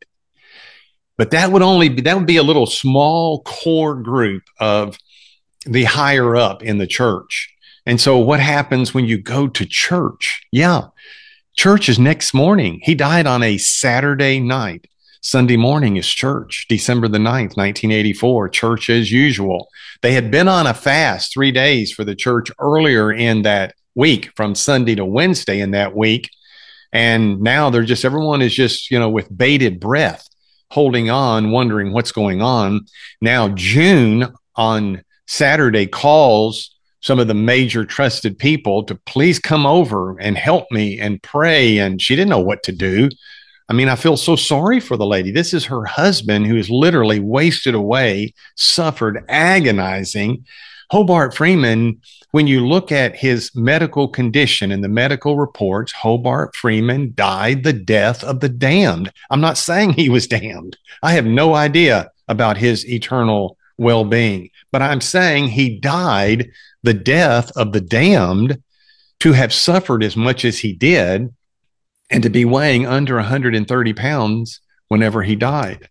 But that would only be, that would be a little small core group of the higher up in the church. And so what happens when you go to church? Yeah, church is next morning. He died on a Saturday night. Sunday morning is church, December the ninth, nineteen eighty-four, church as usual. They had been on a fast three days for the church earlier in that week, from Sunday to Wednesday in that week. And now they're just, everyone is just, you know, with bated breath, holding on, wondering what's going on. Now, June on Saturday calls some of the major trusted people to please come over and help me and pray. And she didn't know what to do. I mean, I feel so sorry for the lady. This is her husband who is literally wasted away, suffered agonizing. Hobart Freeman, when you look at his medical condition and the medical reports, Hobart Freeman died the death of the damned. I'm not saying he was damned. I have no idea about his eternal well-being, but I'm saying he died the death of the damned, to have suffered as much as he did, and to be weighing under one hundred thirty pounds whenever he died.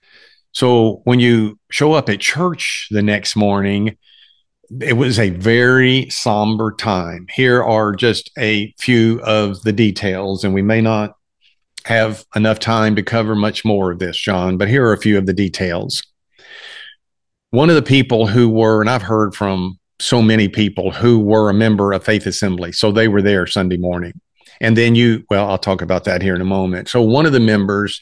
So when you show up at church the next morning, it was a very somber time. Here are just a few of the details, and we may not have enough time to cover much more of this, John, but here are a few of the details. One of the people who were, and I've heard from so many people who were a member of Faith Assembly, so they were there Sunday morning. And then you, well, I'll talk about that here in a moment. So one of the members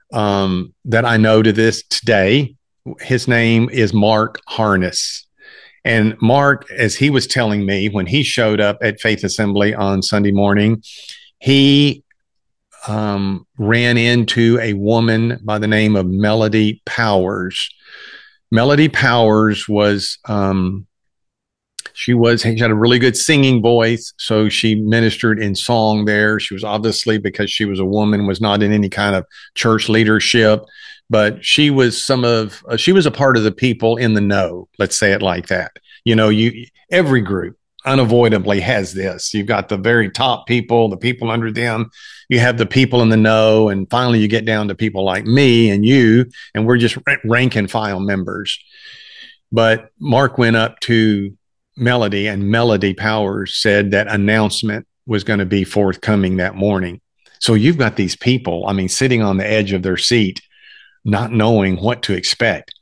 um, that I know to this today, his name is Mark Harness. And Mark, as he was telling me when he showed up at Faith Assembly on Sunday morning, he um, ran into a woman by the name of Melody Powers. Melody Powers was, um, she was, she had a really good singing voice. So she ministered in song there. She was obviously, because she was a woman, was not in any kind of church leadership, but she was some of, uh, she was a part of the people in the know. Let's say it like that. You know, you, every group unavoidably has this. You've got the very top people, the people under them, you have the people in the know, and finally you get down to people like me and you, and we're just rank and file members. But Mark went up to Melody, and Melody Powers said that announcement was going to be forthcoming that morning. So you've got these people, I mean, sitting on the edge of their seat, not knowing what to expect.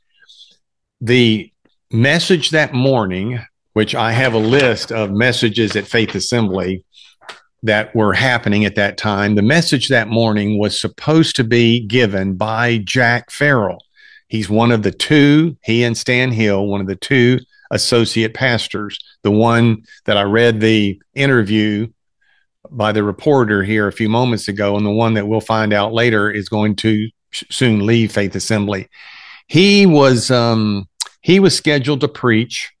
The message that morning, which I have a list of messages at Faith Assembly that were happening at that time. The message that morning was supposed to be given by Jack Farrell. He's one of the two, he and Stan Hill, one of the two associate pastors. The one that I read the interview by the reporter here a few moments ago, and the one that we'll find out later is going to soon leave Faith Assembly. He was, um, he was scheduled to preach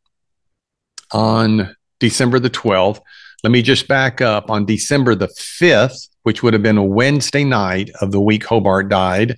on December the twelfth. Let me just back up. On December the fifth, which would have been a Wednesday night of the week Hobart died,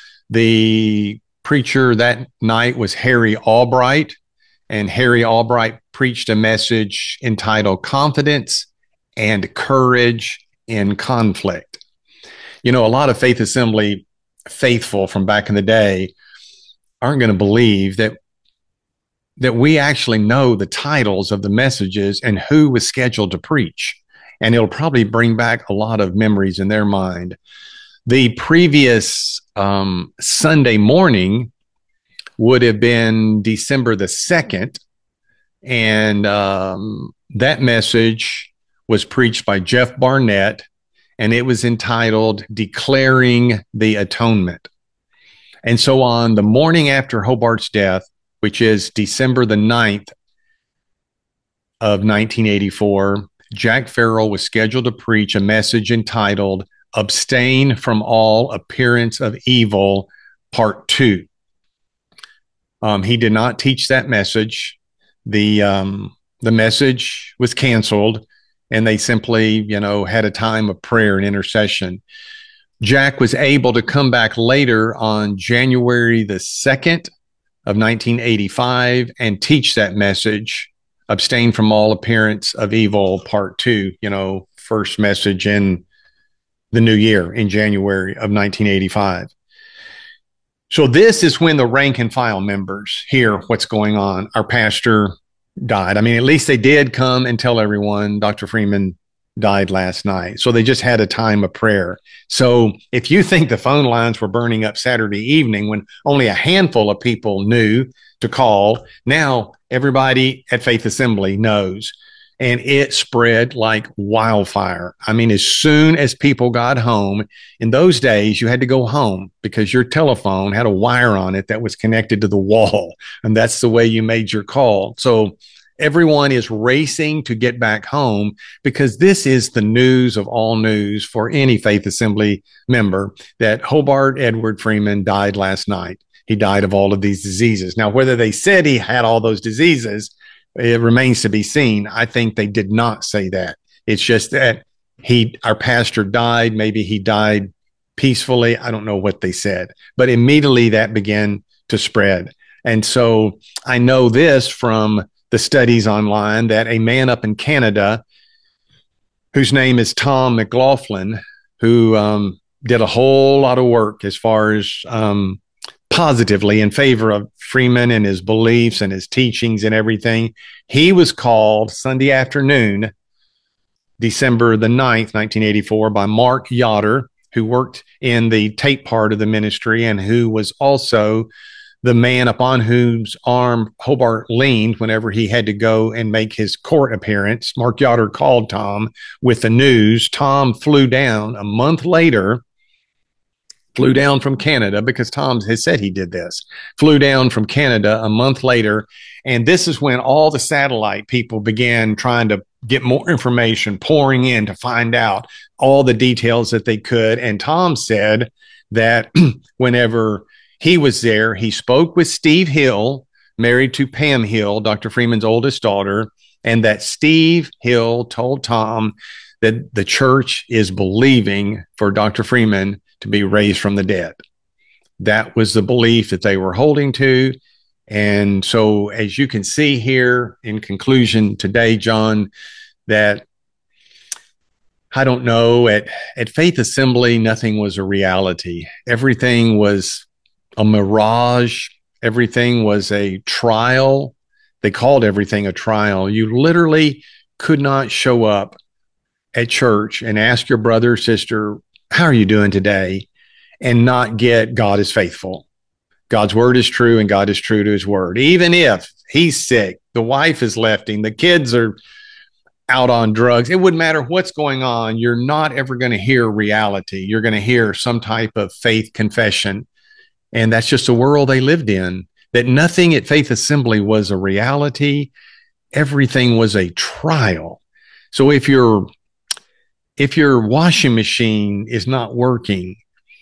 the preacher that night was Harry Albright, and Harry Albright preached a message entitled Confidence and Courage in Conflict. You know, a lot of Faith Assembly faithful from back in the day aren't going to believe that that we actually know the titles of the messages and who was scheduled to preach. And it'll probably bring back a lot of memories in their mind. The previous um, Sunday morning would have been December the second. And um, that message was preached by Jeff Barnett, and it was entitled Declaring the Atonement. And so on the morning after Hobart's death, which is December the ninth of nineteen eighty-four, Jack Farrell was scheduled to preach a message entitled Abstain from All Appearance of Evil, Part Two. Um, he did not teach that message. The, um, the message was canceled, and they simply, you know, had a time of prayer and intercession. Jack was able to come back later on January the second of nineteen eighty-five and teach that message, Abstain from All Appearance of Evil, Part Two, you know, first message in the new year in January of nineteen eighty-five. So this is when the rank and file members hear what's going on. Our pastor died. I mean, at least they did come and tell everyone Doctor Freeman died last night. So they just had a time of prayer. So if you think the phone lines were burning up Saturday evening when only a handful of people knew to call, now everybody at Faith Assembly knows. And it spread like wildfire. I mean, as soon as people got home, in those days, you had to go home because your telephone had a wire on it that was connected to the wall. And that's the way you made your call. So everyone is racing to get back home because this is the news of all news for any Faith Assembly member that Hobart Edward Freeman died last night. He died of all of these diseases. Now, whether they said he had all those diseases, it remains to be seen. I think they did not say that. It's just that he, our pastor died. Maybe he died peacefully. I don't know what they said, but immediately that began to spread. And so I know this from the studies online that a man up in Canada whose name is Tom McLaughlin, who um, did a whole lot of work as far as um, positively in favor of Freeman and his beliefs and his teachings and everything. He was called Sunday afternoon, December the ninth, nineteen eighty-four, by Mark Yoder, who worked in the tape part of the ministry and who was also the man upon whose arm Hobart leaned whenever he had to go and make his court appearance. Mark Yoder called Tom with the news. Tom flew down a month later, flew down from Canada, because Tom has said he did this, flew down from Canada a month later. And this is when all the satellite people began trying to get more information, pouring in to find out all the details that they could. And Tom said that whenever he was there, he spoke with Steve Hill, married to Pam Hill, Doctor Freeman's oldest daughter, and that Steve Hill told Tom that the church is believing for Doctor Freeman to be raised from the dead. That was the belief that they were holding to. And so, as you can see here in conclusion today, John, that I don't know, at, at Faith Assembly, nothing was a reality. Everything was a mirage. Everything was a trial. They called everything a trial. You literally could not show up at church and ask your brother or sister, how are you doing today? And not get God is faithful. God's word is true, and God is true to his word. Even if he's sick, the wife has left him, the kids are out on drugs, it wouldn't matter what's going on. You're not ever going to hear reality. You're going to hear some type of faith confession. And that's just a world they lived in, that nothing at Faith Assembly was a reality. Everything was a trial. So if your if your washing machine is not working,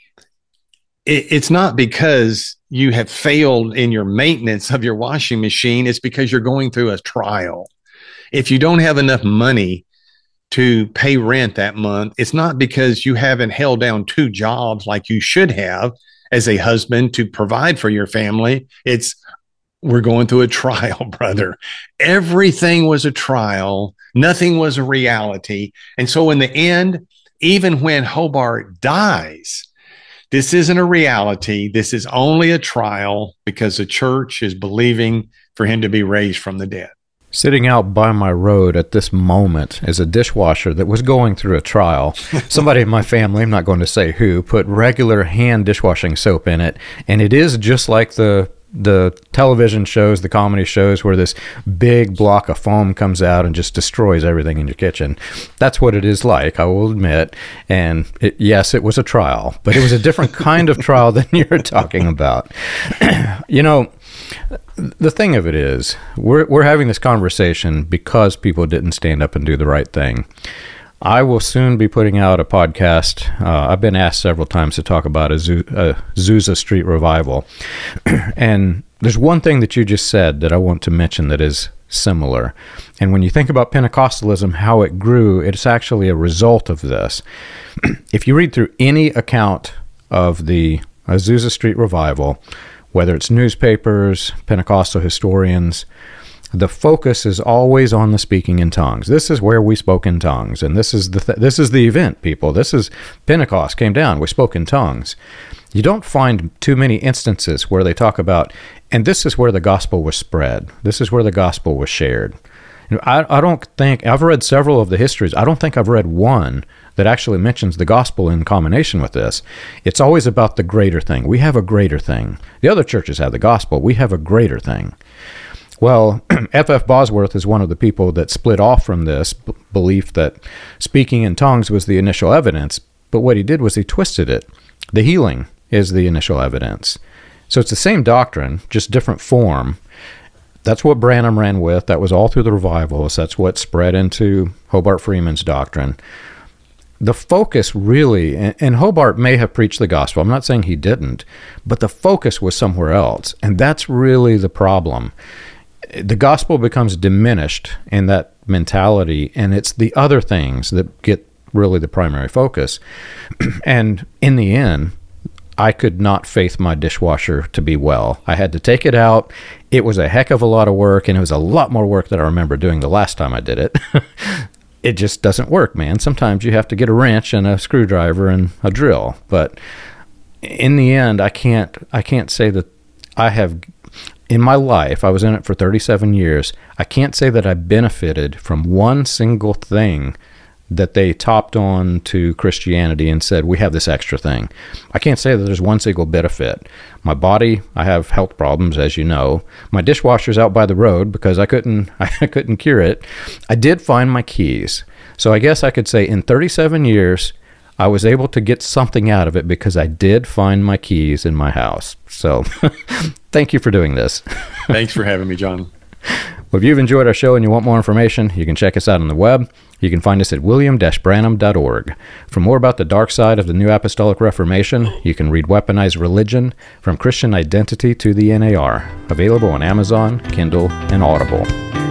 it, it's not because you have failed in your maintenance of your washing machine. It's because you're going through a trial. If you don't have enough money to pay rent that month, it's not because you haven't held down two jobs like you should have as a husband to provide for your family. It's, we're going through a trial, brother. Everything was a trial. Nothing was a reality. And so in the end, even when Hobart dies, this isn't a reality. This is only a trial, because the church is believing for him to be raised from the dead. Sitting out by my road at this moment is a dishwasher that was going through a trial. Somebody in my family, I'm not going to say who, put regular hand dishwashing soap in it, and it is just like the the television shows, the comedy shows, where this big block of foam comes out and just destroys everything in your kitchen. That's what it is like, I will admit. And it, yes, it was a trial, but it was a different kind of trial than you're talking about. You know, the thing of it is, we're we're having this conversation because people didn't stand up and do the right thing. I will soon be putting out a podcast. Uh, I've been asked several times to talk about a, Zu- a Azusa Street revival. And there's one thing that you just said that I want to mention that is similar. And when you think about Pentecostalism, how it grew, it's actually a result of this. If you read through any account of the Azusa Street revival, whether it's newspapers, Pentecostal historians, the focus is always on the speaking in tongues. This is where we spoke in tongues, and this is the th- this is the event, people. This is Pentecost came down. We spoke in tongues. You don't find too many instances where they talk about, and this is where the gospel was spread. This is where the gospel was shared. You know, I, I don't think, I've read several of the histories. I don't think I've read one that actually mentions the gospel in combination with this. It's always about the greater thing. We have a greater thing. The other churches have the gospel. We have a greater thing. Well, F F Bosworth is one of the people that split off from this b- belief that speaking in tongues was the initial evidence, but what he did was he twisted it. The healing is the initial evidence. So it's the same doctrine, just different form. That's what Branham ran with. That was all through the revivals. That's what spread into Hobart Freeman's doctrine. The focus really, and, and Hobart may have preached the gospel. I'm not saying he didn't, but the focus was somewhere else, and that's really the problem. The gospel becomes diminished in that mentality, and it's the other things that get really the primary focus. And in the end, I could not faith my dishwasher to be well. I had to take it out. It was a heck of a lot of work, and it was a lot more work than I remember doing the last time I did it. It just doesn't work, man. Sometimes you have to get a wrench and a screwdriver and a drill. But in the end, I can't I can't say that I have, in my life, I was in it for thirty-seven years, I can't say that I benefited from one single thing that they topped on to Christianity and said, we have this extra thing. I can't say that there's one single benefit. My body, I have health problems, as you know. My dishwasher's out by the road because I couldn't I couldn't cure it. I did find my keys. So I guess I could say in thirty-seven years, I was able to get something out of it because I did find my keys in my house. So thank you for doing this. Thanks for having me, John. Well, if you've enjoyed our show and you want more information, you can check us out on the web. You can find us at william dash branham dot org. For more about the dark side of the New Apostolic Reformation, you can read Weaponized Religion, From Christian Identity to the N A R, available on Amazon, Kindle, and Audible.